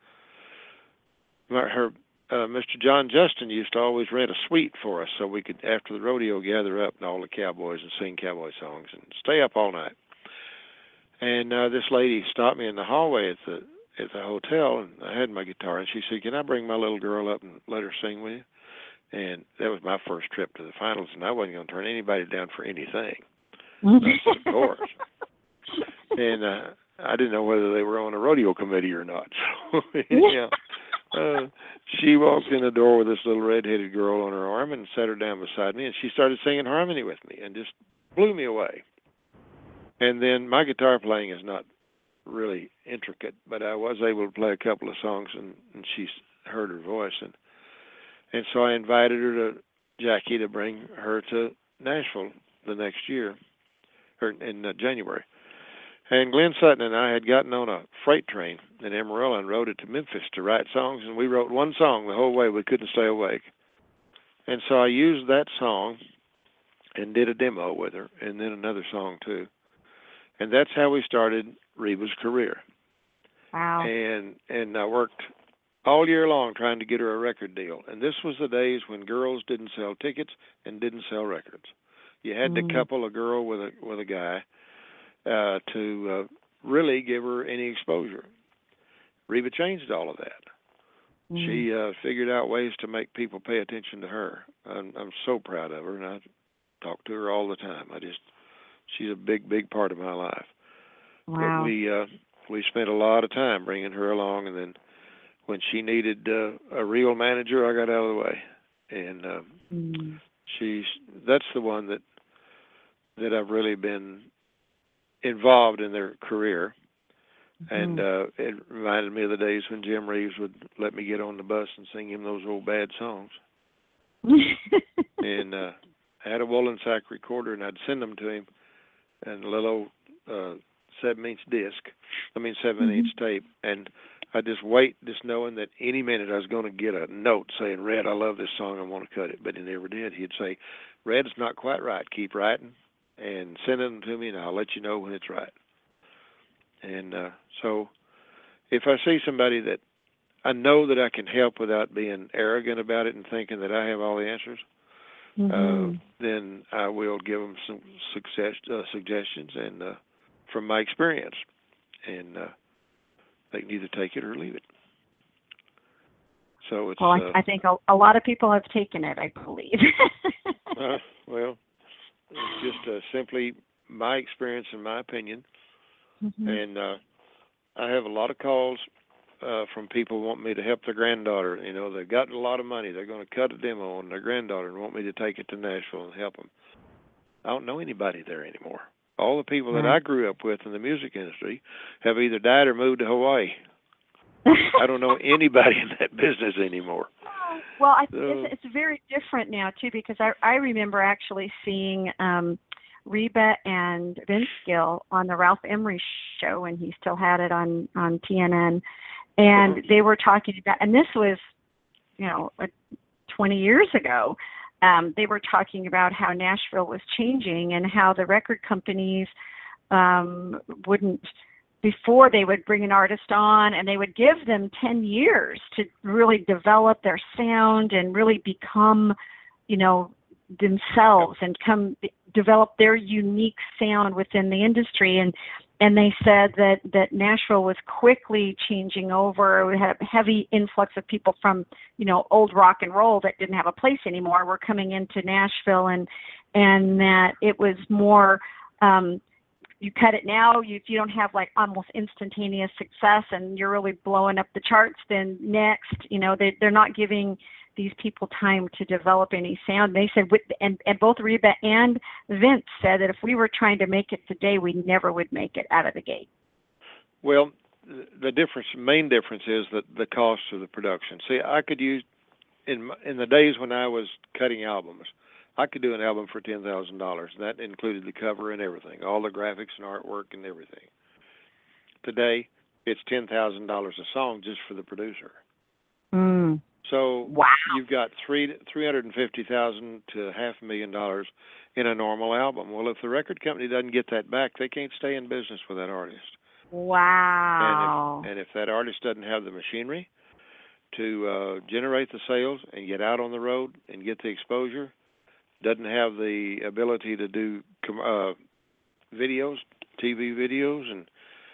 Speaker 5: Mr. John Justin used to always rent a suite for us so we could, after the rodeo, gather up and all the cowboys and sing cowboy songs and stay up all night. And this lady stopped me in the hallway at the hotel, and I had my guitar, and she said, "Can I bring my little girl up and let her sing with you?" And that was my first trip to the finals, and I wasn't going to turn anybody down for anything. Of course. And I didn't know whether they were on a rodeo committee or not. So, she walked in the door with this little red-headed girl on her arm and sat her down beside me, and she started singing harmony with me and just blew me away. And then my guitar playing is not really intricate, but I was able to play a couple of songs, and she heard her voice. And so I invited her to Jackie to bring her to Nashville the next year, or in January. And Glenn Sutton and I had gotten on a freight train in Amarillo and rode it to Memphis to write songs, and we wrote one song the whole way. We couldn't stay awake. And so I used that song and did a demo with her, and then another song too. And that's how we started Reba's career.
Speaker 3: Wow.
Speaker 5: And I worked all year long trying to get her a record deal. And this was the days when girls didn't sell tickets and didn't sell records. You had to couple a girl with a guy to really give her any exposure. Reba changed all of that. She figured out ways to make people pay attention to her. I'm so proud of her, and I talk to her all the time. She's a big part of my life.
Speaker 3: Wow.
Speaker 5: But we spent a lot of time bringing her along, and then when she needed a real manager, I got out of the way. And that's the one that I've really been involved in their career. And it reminded me of the days when Jim Reeves would let me get on the bus and sing him those old bad songs. And I had a Woolen Sack recorder, and I'd send them to him, and a little 7-inch tape. And I just wait, just knowing that any minute I was going to get a note saying, "Red, I love this song, I want to cut it." But he never did. He'd say, "Red, it's not quite right. Keep writing and send them to me, and I'll let you know when it's right." And so if I see somebody that I know that I can help without being arrogant about it and thinking that I have all the answers, then I will give them some suggestions and from my experience, and they can either take it or leave it. So it's
Speaker 3: I think a lot of people have taken it, I believe.
Speaker 5: Well, it's just simply my experience and my opinion. And I have a lot of calls from people who want me to help their granddaughter. You know, they've got a lot of money. They're going to cut a demo on their granddaughter and want me to take it to Nashville and help them. I don't know anybody there anymore. All the people that I grew up with in the music industry have either died or moved to Hawaii. I don't know anybody in that business anymore.
Speaker 3: Well, it's very different now, too, because I remember actually seeing Reba and Vince Gill on the Ralph Emery show, and he still had it on TNN. And they were talking about, and this was, 20 years ago, they were talking about how Nashville was changing and how the record companies wouldn't, before they would bring an artist on, and they would give them 10 years to really develop their sound and really become, themselves and develop their unique sound within the industry. And and they said that Nashville was quickly changing over. We had a heavy influx of people from, old rock and roll that didn't have a place anymore were coming into Nashville, and that it was more, you cut it now, if you don't have like almost instantaneous success and you're really blowing up the charts, then next, they're not giving these people time to develop any sound. They said, and both Reba and Vince said that if we were trying to make it today, we never would make it out of the gate.
Speaker 5: Well, the main difference is that the cost of the production. See, I could use, in the days when I was cutting albums, I could do an album for $10,000. That included the cover and everything, all the graphics and artwork and everything. Today, it's $10,000 a song just for the producer.
Speaker 3: Mm.
Speaker 5: So
Speaker 3: wow.
Speaker 5: You've got $350,000 to $500,000 in a normal album. Well, if the record company doesn't get that back, they can't stay in business with that artist.
Speaker 3: Wow.
Speaker 5: And if that artist doesn't have the machinery to generate the sales and get out on the road and get the exposure, doesn't have the ability to do videos, TV videos, and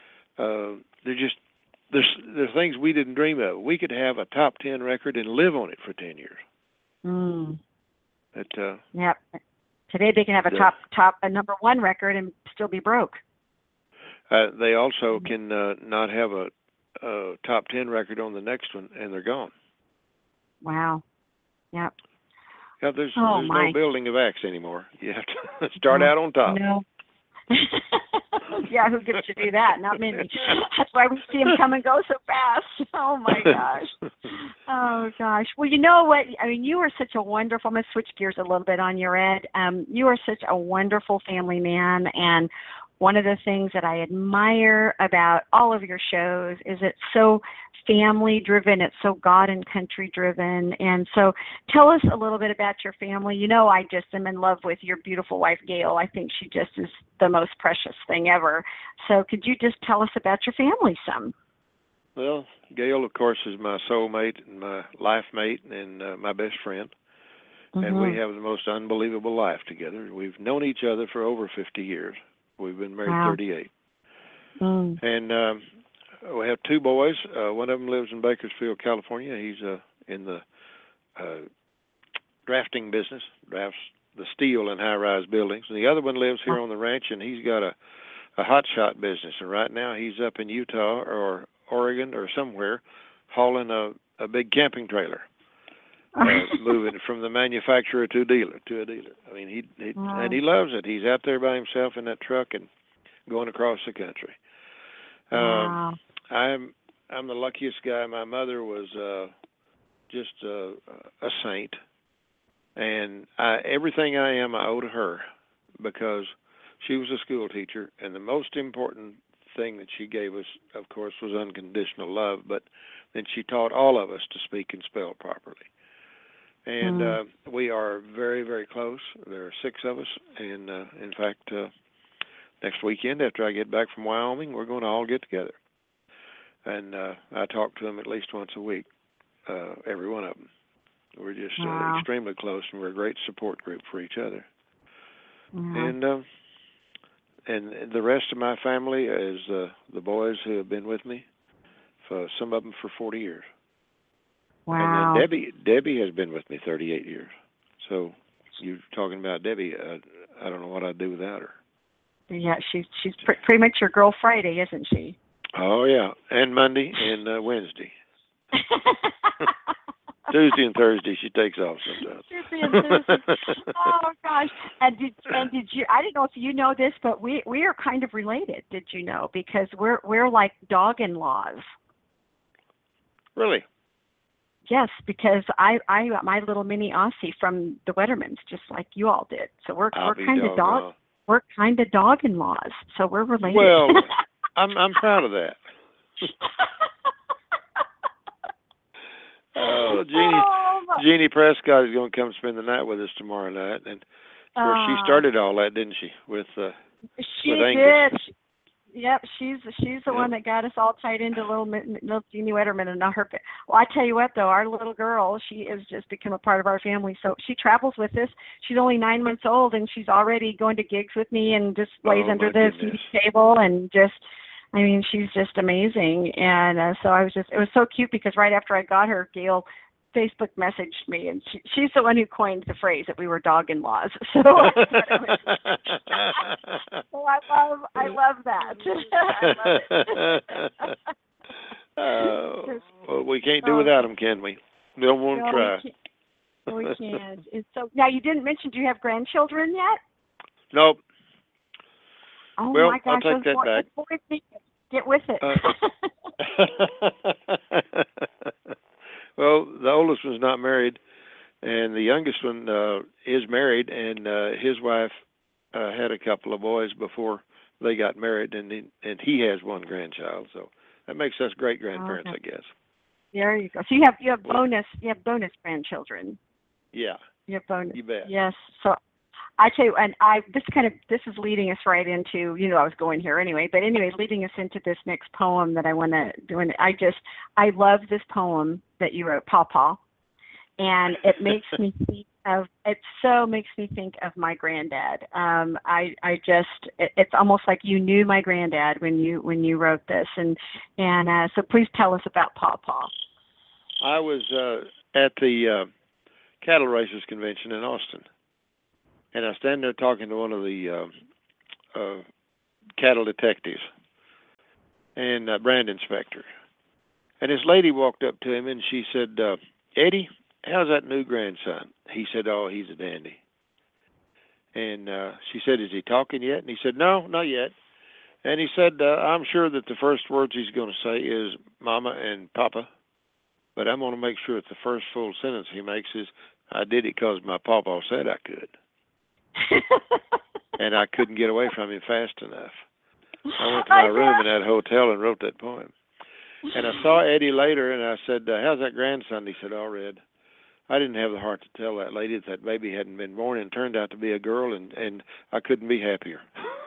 Speaker 5: there's things we didn't dream of. We could have a top 10 record and live on it for 10 years.
Speaker 3: Mm.
Speaker 5: Yep.
Speaker 3: Today they can have a number one record and still be broke.
Speaker 5: They also can not have a top 10 record on the next one, and they're gone.
Speaker 3: Wow. Yep.
Speaker 5: Yeah, there's no building of acts anymore. You have to start out on top.
Speaker 3: No. Yeah, who gets to do that? Not many. That's why we see them come and go so fast. Oh, my gosh. Oh, gosh. Well, you know what? I mean, you are such a wonderful, I'm going to switch gears a little bit on your Ed. You are such a wonderful family man, and one of the things that I admire about all of your shows is it's so family-driven, it's so God and country-driven. And so tell us a little bit about your family. I just am in love with your beautiful wife, Gail. I think she just is the most precious thing ever. So could you just tell us about your family some?
Speaker 5: Well, Gail, of course, is my soulmate and my life mate and my best friend. Mm-hmm. And we have the most unbelievable life together. We've known each other for over 50 years. We've been married 38. Mm. And we have two boys. One of them lives in Bakersfield, California. He's in the drafting business, drafts the steel in high-rise buildings. And the other one lives here on the ranch, and he's got a hot shot business. And right now he's up in Utah or Oregon or somewhere hauling a big camping trailer. Moving from the manufacturer to a dealer. I mean, and he loves it. He's out there by himself in that truck and going across the country.
Speaker 3: Wow.
Speaker 5: I'm the luckiest guy. My mother was just a saint, and everything I am I owe to her, because she was a school teacher, and the most important thing that she gave us, of course, was unconditional love. But then she taught all of us to speak and spell properly. And we are very, very close. There are 6 of us. And, in fact, next weekend, after I get back from Wyoming, we're going to all get together. And I talk to them at least once a week, every one of them. We're just extremely close, and we're a great support group for each other. Mm-hmm. And the rest of my family is the boys who have been with me, some of them for 40 years.
Speaker 3: Wow.
Speaker 5: And then Debbie has been with me 38 years. So you're talking about Debbie. I don't know what I'd do without her.
Speaker 3: Yeah, she's pretty much your girl Friday, isn't she?
Speaker 5: Oh, yeah. And Monday and Wednesday. Tuesday and Thursday she takes off sometimes.
Speaker 3: Tuesday and Thursday. Oh, gosh. And did you, I didn't know if you know this, but we are kind of related, did you know? Because we're like dog-in-laws.
Speaker 5: Really?
Speaker 3: Yes, because I got my little mini Aussie from the Wettermans, just like you all did. So we're kind of dog-in-laws. So we're related.
Speaker 5: Well, I'm proud of that. Oh, Jeannie Prescott is going to come spend the night with us tomorrow night, and of course she started all that, didn't she? With
Speaker 3: she
Speaker 5: Angus.
Speaker 3: did. Yep, she's the one that got us all tied into little Jeannie Wetterman and her. Well, I tell you what, though, our little girl, she has just become a part of our family. So she travels with us. She's only 9 months old, and she's already going to gigs with me and just lays under the CD table and just. I mean, she's just amazing. And so it was so cute because right after I got her, Gail Facebook messaged me, and she's the one who coined the phrase that we were dog-in-laws. So, I love that. I love it.
Speaker 5: Well, we can't do without them, can we? We don't want to try.
Speaker 3: We can't. And so now you didn't mention, do you have grandchildren yet?
Speaker 5: Nope.
Speaker 3: Oh
Speaker 5: well,
Speaker 3: my gosh!
Speaker 5: I'll take that back.
Speaker 3: Get with it.
Speaker 5: Well, the oldest one's not married, and the youngest one is married, and his wife had a couple of boys before they got married, and he has one grandchild. So that makes us great grandparents, I guess.
Speaker 3: There you go. So you have bonus grandchildren.
Speaker 5: Yeah.
Speaker 3: You have bonus.
Speaker 5: You bet.
Speaker 3: Yes. So I tell you, and this is leading us right into, I was going here anyway, but anyway, leading us into this next poem that I want to do. And I love this poem that you wrote, Paw Paw, and it makes me think of my granddad. It's almost like you knew my granddad when you wrote this, and so please tell us about Paw Paw.
Speaker 5: I was at the Cattle Races Convention in Austin. And I stand there talking to one of the cattle detectives and brand inspector. And this lady walked up to him and she said, Eddie, how's that new grandson? He said, oh, he's a dandy. And she said, is he talking yet? And he said, no, not yet. And he said, I'm sure that the first words he's going to say is Mama and Papa. But I'm going to make sure that the first full sentence he makes is, I did it because my papa said I could. And I couldn't get away from him fast enough. I went to my room in that hotel and wrote that poem. And I saw Eddie later, and I said, how's that grandson? He said, oh, Red, I didn't have the heart to tell that lady that baby hadn't been born, and turned out to be a girl, and I couldn't be happier.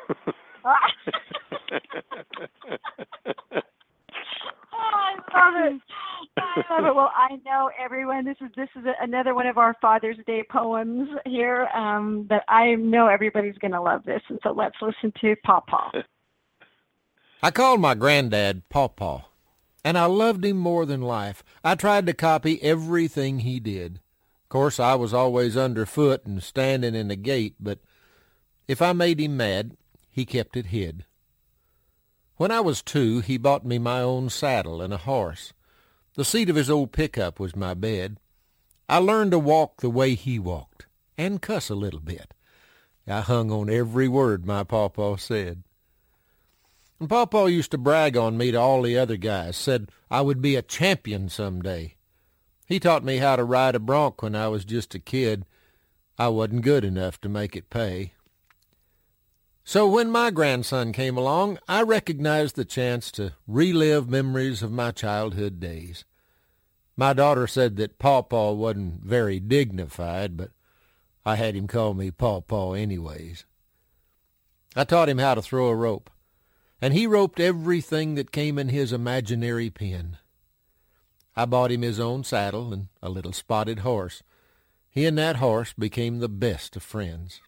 Speaker 3: I love it. Well, I know everyone. This is another one of our Father's Day poems here. But I know everybody's going to love this, and so let's listen to Paw Paw.
Speaker 6: I called my granddad Paw Paw, and I loved him more than life. I tried to copy everything he did. Of course, I was always underfoot and standing in the gate, but if I made him mad, he kept it hid. When I was 2, he bought me my own saddle and a horse. The seat of his old pickup was my bed. I learned to walk the way he walked, and cuss a little bit. I hung on every word my pawpaw said. And Pawpaw used to brag on me to all the other guys, said I would be a champion someday. He taught me how to ride a bronc when I was just a kid. I wasn't good enough to make it pay. So when my grandson came along, I recognized the chance to relive memories of my childhood days. My daughter said that Pawpaw wasn't very dignified, but I had him call me Pawpaw anyways. I taught him how to throw a rope, and he roped everything that came in his imaginary pen. I bought him his own saddle and a little spotted horse. He and that horse became the best of friends.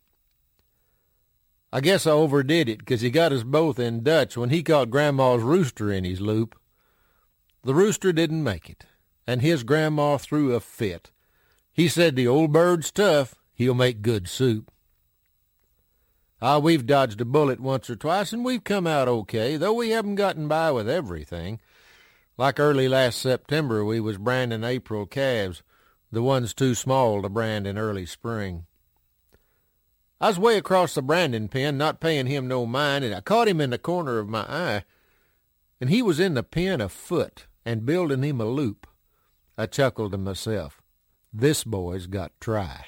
Speaker 6: I guess I overdid it, 'cause he got us both in Dutch when he caught Grandma's rooster in his loop. The rooster didn't make it, and his grandma threw a fit. He said the old bird's tough, he'll make good soup. We've dodged a bullet once or twice, and we've come out okay, though we haven't gotten by with everything. Like early last September, we was branding April calves, the ones too small to brand in early spring. I was way across the branding pen, not paying him no mind, and I caught him in the corner of my eye, and he was in the pen afoot and building him a loop. I chuckled to myself, this boy's got try.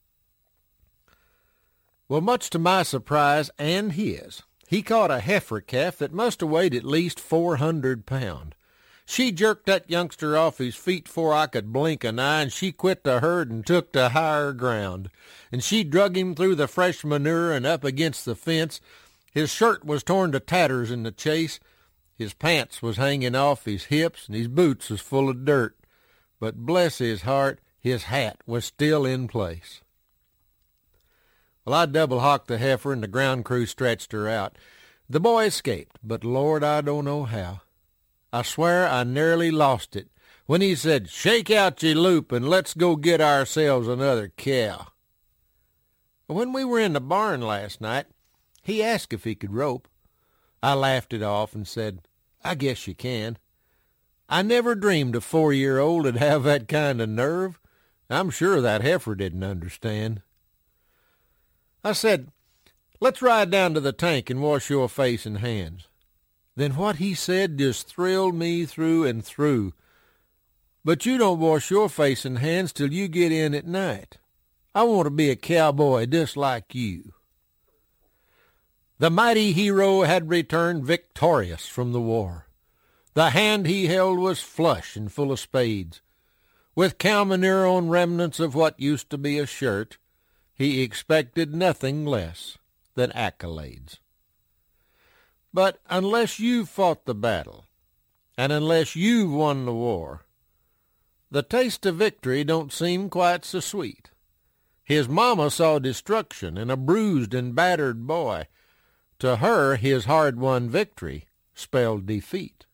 Speaker 6: Well, much to my surprise and his, he caught a heifer calf that must have weighed at least 400 pounds. She jerked that youngster off his feet 'fore I could blink an eye, and she quit the herd and took to higher ground. And she drug him through the fresh manure and up against the fence, His shirt was torn to tatters in the chase, his pants was hanging off his hips, and his boots was full of dirt. But bless his heart, his hat was still in place. Well, I double-hocked the heifer, and the ground crew stretched her out. The boy escaped, but Lord, I don't know how. I swear I nearly lost it when he said, "Shake out your loop and let's go get ourselves another cow." When we were in the barn last night, he asked if he could rope. I laughed it off and said, "I guess you can." I never dreamed a 4-year-old would have that kind of nerve. I'm sure that heifer didn't understand. I said, "Let's ride down to the tank and wash your face and hands." Then what he said just thrilled me through and through. "But you don't wash your face and hands till you get in at night. I want to be a cowboy just like you." The mighty hero had returned victorious from the war. The hand he held was flush and full of spades. With cow manure on remnants of what used to be a shirt, he expected nothing less than accolades. But unless you've fought the battle, and unless you've won the war, the taste of victory don't seem quite so sweet. His mama saw destruction in a bruised and battered boy. To her, his hard-won victory spelled defeat.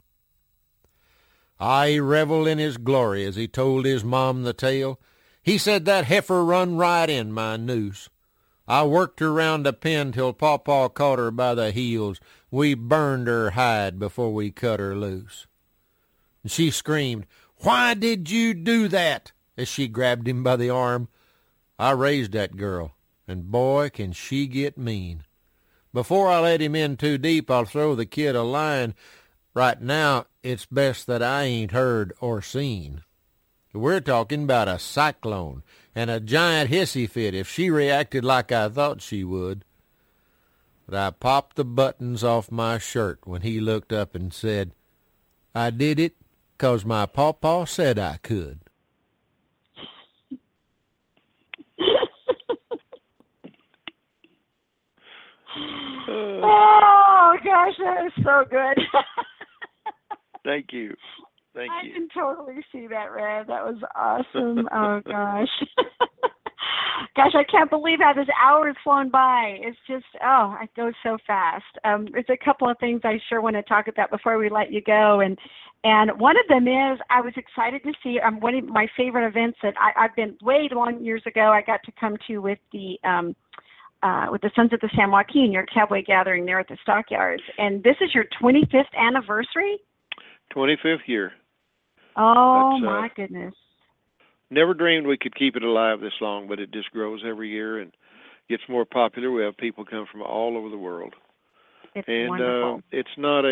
Speaker 6: I reveled in his glory as he told his mom the tale. He said that heifer run right in my noose. I worked her round a pen till Pawpaw caught her by the heels. We burned her hide before we cut her loose. And she screamed, "Why did you do that?" as she grabbed him by the arm. I raised that girl, and boy, can she get mean. Before I let him in too deep, I'll throw the kid a line. Right now, it's best that I ain't heard or seen. We're talking about a cyclone and a giant hissy fit if she reacted like I thought she would. But I popped the buttons off my shirt when he looked up and said, "I did it 'cause my pawpaw said I could."
Speaker 3: Oh, gosh, that is so good.
Speaker 5: Thank you. Thank
Speaker 3: I
Speaker 5: you.
Speaker 3: can totally see that, Red. That was awesome. Oh, gosh. Gosh, I can't believe how this hour has flown by. It's just, it goes so fast. There's a couple of things I sure want to talk about before we let you go. And one of them is I was excited to see one of my favorite events that I've been way long years ago. I got to come to with the Sons of the San Joaquin, your cowboy gathering there at the stockyards. And this is your 25th anniversary?
Speaker 5: 25th year.
Speaker 3: Oh, my goodness.
Speaker 5: Never dreamed we could keep it alive this long, but it just grows every year and gets more popular. We have people come from all over the world.
Speaker 3: It's wonderful.
Speaker 5: It's not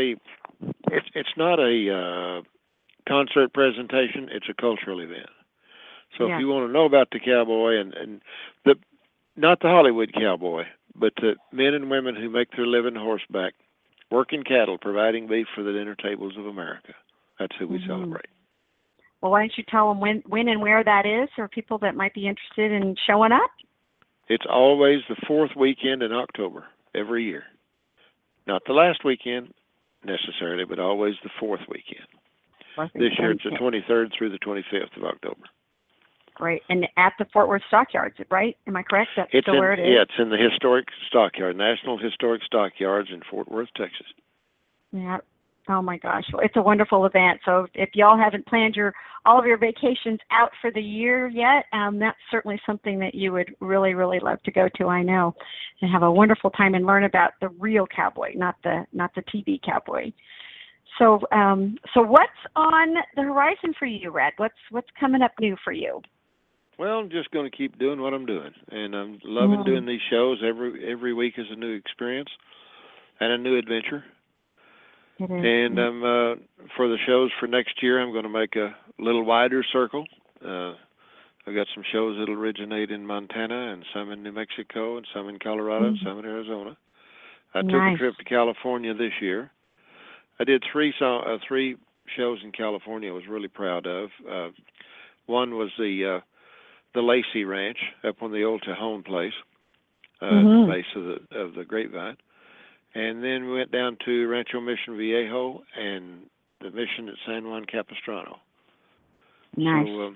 Speaker 5: a concert presentation. It's a cultural event. So if you want to know about the cowboy and not the Hollywood cowboy, but the men and women who make their living horseback, working cattle, providing beef for the dinner tables of America, that's who we celebrate.
Speaker 3: Well, why don't you tell them when and where that is for people that might be interested in showing up?
Speaker 5: It's always the fourth weekend in October every year. Not the last weekend necessarily, but always the fourth weekend. This year it's the 23rd through the 25th of October.
Speaker 3: Great. And at the Fort Worth Stockyards, right? Am I correct? That's still where it is?
Speaker 5: Yeah, it's in the historic stockyard, National Historic Stockyards in Fort Worth, Texas.
Speaker 3: Yeah. Oh, my gosh. Well, it's a wonderful event. So if y'all haven't planned all of your vacations out for the year yet, that's certainly something that you would really, really love to go to, I know, and have a wonderful time and learn about the real cowboy, not the TV cowboy. So what's on the horizon for you, Red? What's coming up new for you?
Speaker 5: Well, I'm just going to keep doing what I'm doing, and I'm loving doing these shows. Every week is a new experience and a new adventure.
Speaker 3: It is.
Speaker 5: And for the shows for next year, I'm going to make a little wider circle. I've got some shows that originate in Montana, and some in New Mexico, and some in Colorado, and some in Arizona. I took a trip to California this year. I did three shows in California I was really proud of. One was the Lacey Ranch up on the old Tejon place, at the base of the Grapevine. and then we went down to Rancho Mission Viejo and the mission at San Juan Capistrano.
Speaker 3: Nice.
Speaker 5: So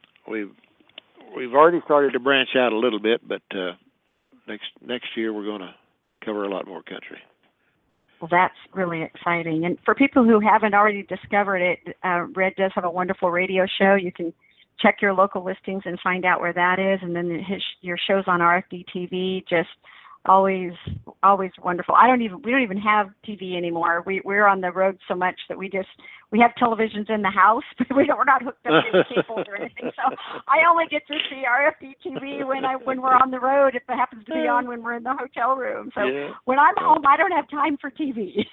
Speaker 5: we've already started to branch out a little bit, but next year we're going to cover a lot more country.
Speaker 3: Well, that's really exciting. And for people who haven't already discovered it, Red does have a wonderful radio show. You can check your local listings and find out where that is. And then your shows on RFD TV, just always wonderful. We don't even have TV anymore. We're on the road so much that we have televisions in the house, but we're not hooked up to cables or anything. So I only get to see RFD TV when we're on the road. If it happens to be on when we're in the hotel room. So when I'm home, I don't have time for TV.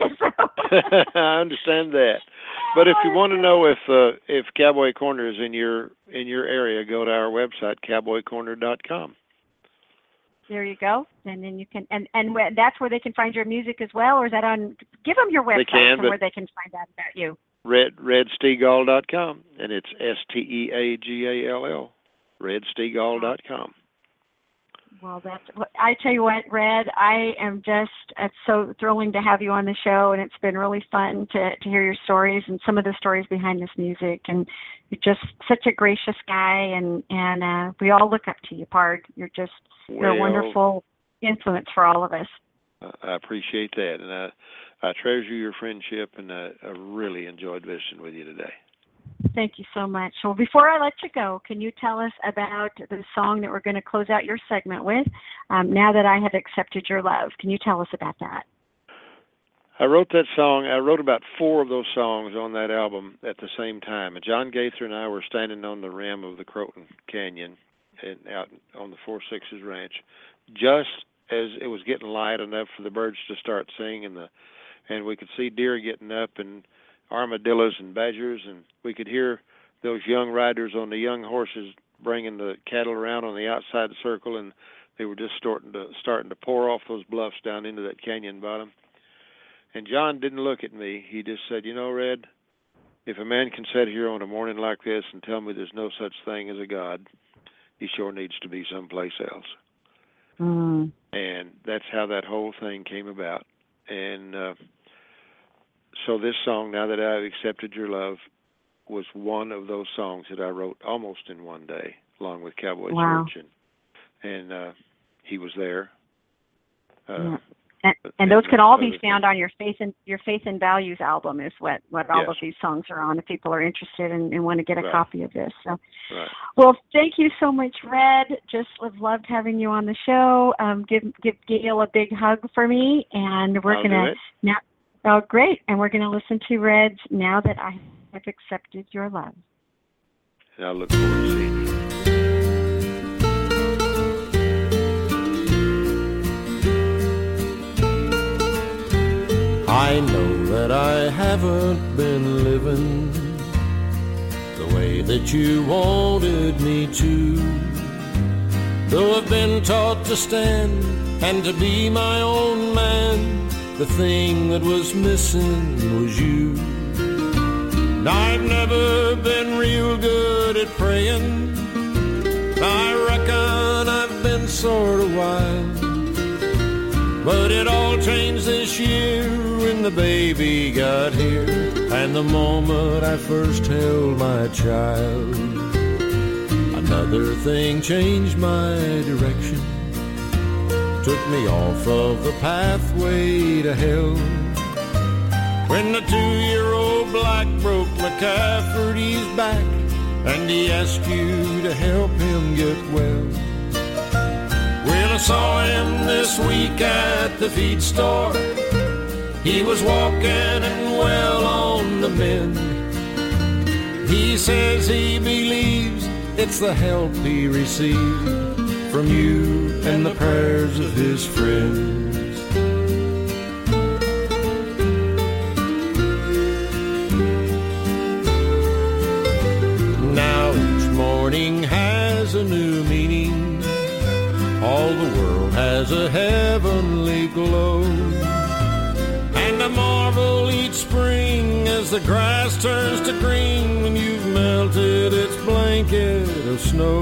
Speaker 5: I understand that. But if you want to know if Cowboy Corner is in your area, go to our website, cowboycorner.com.
Speaker 3: There you go, and then you can, and that's where they can find your music as well, or is that on? Give them your website where they can find out about you.
Speaker 5: RedStegall.com, and it's STEAGALL, RedStegall.com.
Speaker 3: Well, I tell you what, Red, it's so thrilling to have you on the show, and it's been really fun to hear your stories and some of the stories behind this music. And you're just such a gracious guy, and we all look up to you, Pard. You're a wonderful influence for all of us.
Speaker 5: I appreciate that, and I treasure your friendship, and I really enjoyed visiting with you today.
Speaker 3: Thank you so much. Well, before I let you go, can you tell us about the song that we're going to close out your segment with, Now That I Have Accepted Your Love? Can you tell us about that?
Speaker 5: I wrote that song. I wrote about 4 of those songs on that album at the same time. And John Gaither and I were standing on the rim of the Croton Canyon and out on the 4-6's ranch, just as it was getting light enough for the birds to start singing, and we could see deer getting up and armadillos and badgers, and we could hear those young riders on the young horses bringing the cattle around on the outside circle, and they were just starting to pour off those bluffs down into that canyon bottom. And John didn't look at me. He just said, "You know, Red, if a man can sit here on a morning like this and tell me there's no such thing as a God, he sure needs to be someplace else."
Speaker 3: Mm.
Speaker 5: And that's how that whole thing came about. And so this song, Now That I've Accepted Your Love, was one of those songs that I wrote almost in one day, along with Cowboy Church, and he was there.
Speaker 3: And those can all be found on your Faith and Values album, is what all of these songs are on, if people are interested and want to get a copy of this. So, Well, thank you so much, Red. Just loved having you on the show. Give Gail a big hug for me, and we're going to now. Oh, great. And we're going to listen to Red's Now That I Have Accepted Your Love.
Speaker 5: And I look forward to seeing you.
Speaker 6: I know that I haven't been living the way that you wanted me to, though I've been taught to stand and to be my own man. The thing that was missing was you. And I've never been real good at praying. I reckon I've been sort of wild. But it all changed this year when the baby got here, and the moment I first held my child. Another thing changed my direction, took me off of the pathway to hell. When the 2-year-old black broke McCafferty's back, and he asked you to help him get well. Well, I saw him this week at the feed store. He was walking and well on the mend. He says he believes it's the help he received from you and the prayers of his friends. Now each morning has a new meaning. All the world has a heavenly glow. And I marvel each spring as the grass turns to green when you've melted its blanket of snow.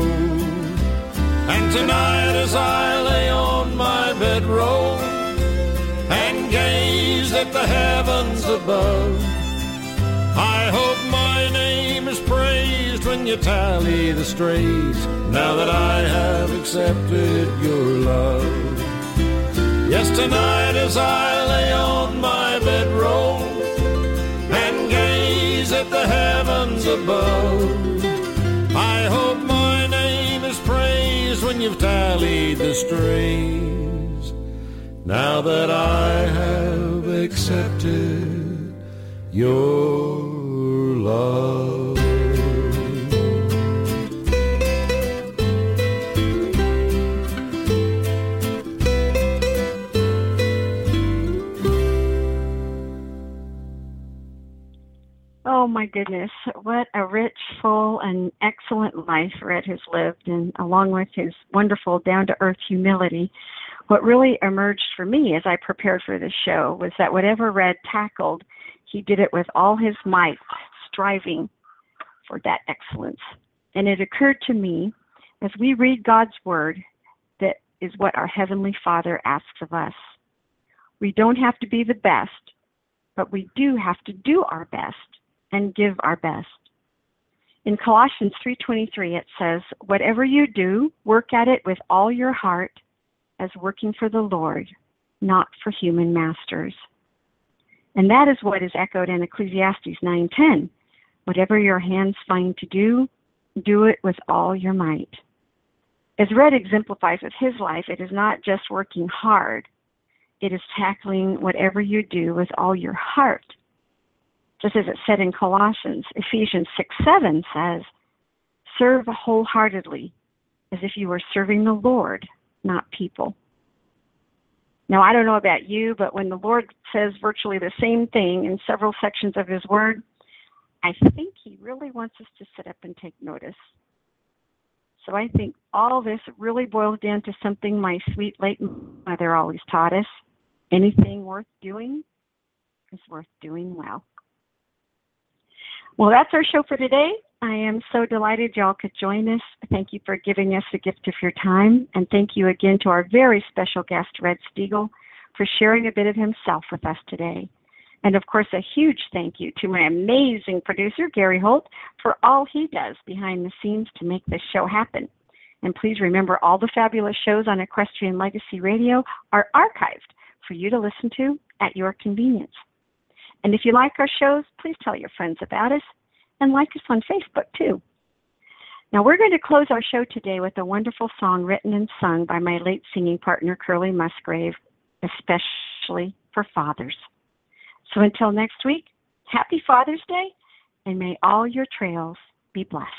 Speaker 6: And tonight as I lay on my bedroll and gaze
Speaker 4: at the heavens above. I hope my name is praised when you tally the strays, now that I have accepted your love. Yes, tonight as I lay on my bedroll and gaze at the heavens above, I hope my name is praised when you've tallied the strays, now that I have accepted your love.
Speaker 3: Oh my goodness, what a rich, full, and excellent life Red has lived, and along with his wonderful down-to-earth humility, what really emerged for me as I prepared for this show was that whatever Red tackled, he did it with all his might, striving for that excellence. And it occurred to me, as we read God's Word, that is what our Heavenly Father asks of us. We don't have to be the best, but we do have to do our best and give our best. In Colossians 3:23, it says, "Whatever you do, work at it with all your heart, as working for the Lord, not for human masters." And that is what is echoed in Ecclesiastes 9:10. Whatever your hands find to do, do it with all your might. As Red exemplifies with his life, it is not just working hard. It is tackling whatever you do with all your heart. Just as it said in Colossians, Ephesians 6:7 says, "Serve wholeheartedly, as if you were serving the Lord, not people." Now, I don't know about you, but when the Lord says virtually the same thing in several sections of his word, I think he really wants us to sit up and take notice. So I think all this really boils down to something my sweet late mother always taught us. Anything worth doing is worth doing well. Well, that's our show for today. I am so delighted y'all could join us. Thank you for giving us the gift of your time. And thank you again to our very special guest, Red Steagall, for sharing a bit of himself with us today. And of course, a huge thank you to my amazing producer, Gary Holt, for all he does behind the scenes to make this show happen. And please remember, all the fabulous shows on Equestrian Legacy Radio are archived for you to listen to at your convenience. And if you like our shows, please tell your friends about us and like us on Facebook too. Now we're going to close our show today with a wonderful song written and sung by my late singing partner, Curly Musgrave, especially for fathers. So until next week, happy Father's Day, and may all your trails be blessed.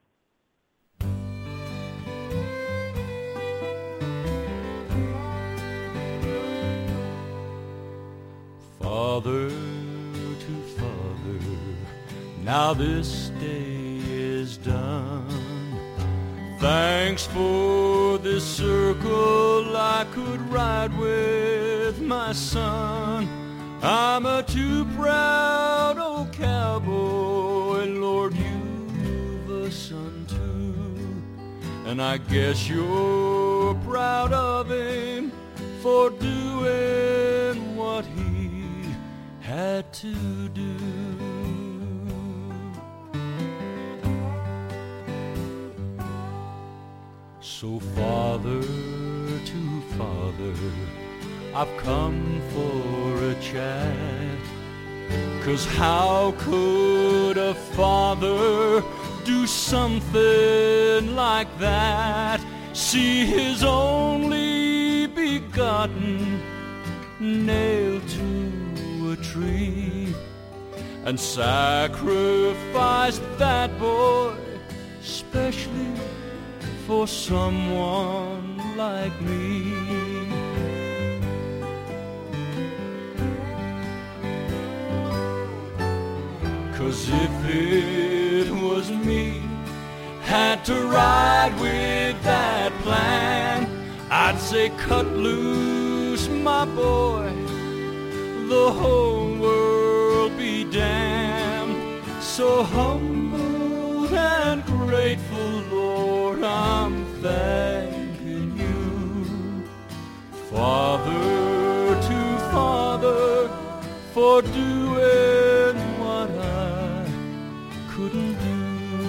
Speaker 4: Father to father, now this day is done. Thanks for this circle I could ride with my son. I'm a too proud old cowboy, Lord, you've a son too. And I guess you're proud of him for doing what he had to do. So father to father, I've come for a chat. 'Cause how could a father do something like that? See his only begotten nailed to a tree and sacrifice that boy, especially for someone like me. 'Cause if it was me had to ride with that plan, I'd say cut loose my boy, the whole world be damned. So humble and grateful, Lord, I'm thanking you. Father to father, for doing what I couldn't do.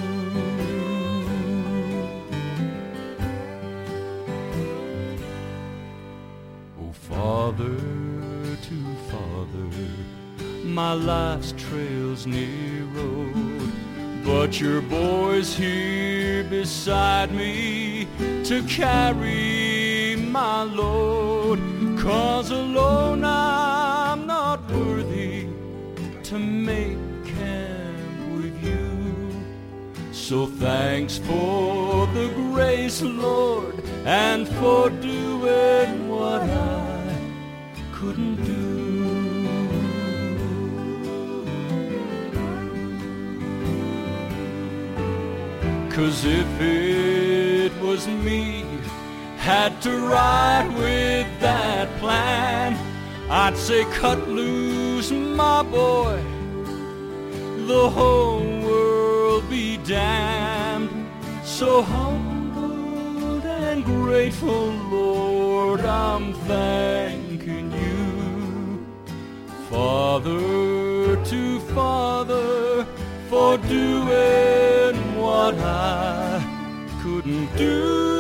Speaker 4: Oh, Father to Father, my life's trail's near road, but your boy's here beside me to carry my load. 'Cause alone I'm not worthy to make camp with you. So thanks for the grace, Lord, and for doing what I couldn't do. 'Cause if it was me had to ride with that plan, I'd say cut loose, my boy, the whole world be damned. So humbled and grateful, Lord, I'm thanking you. Father to Father, for doing what I couldn't do.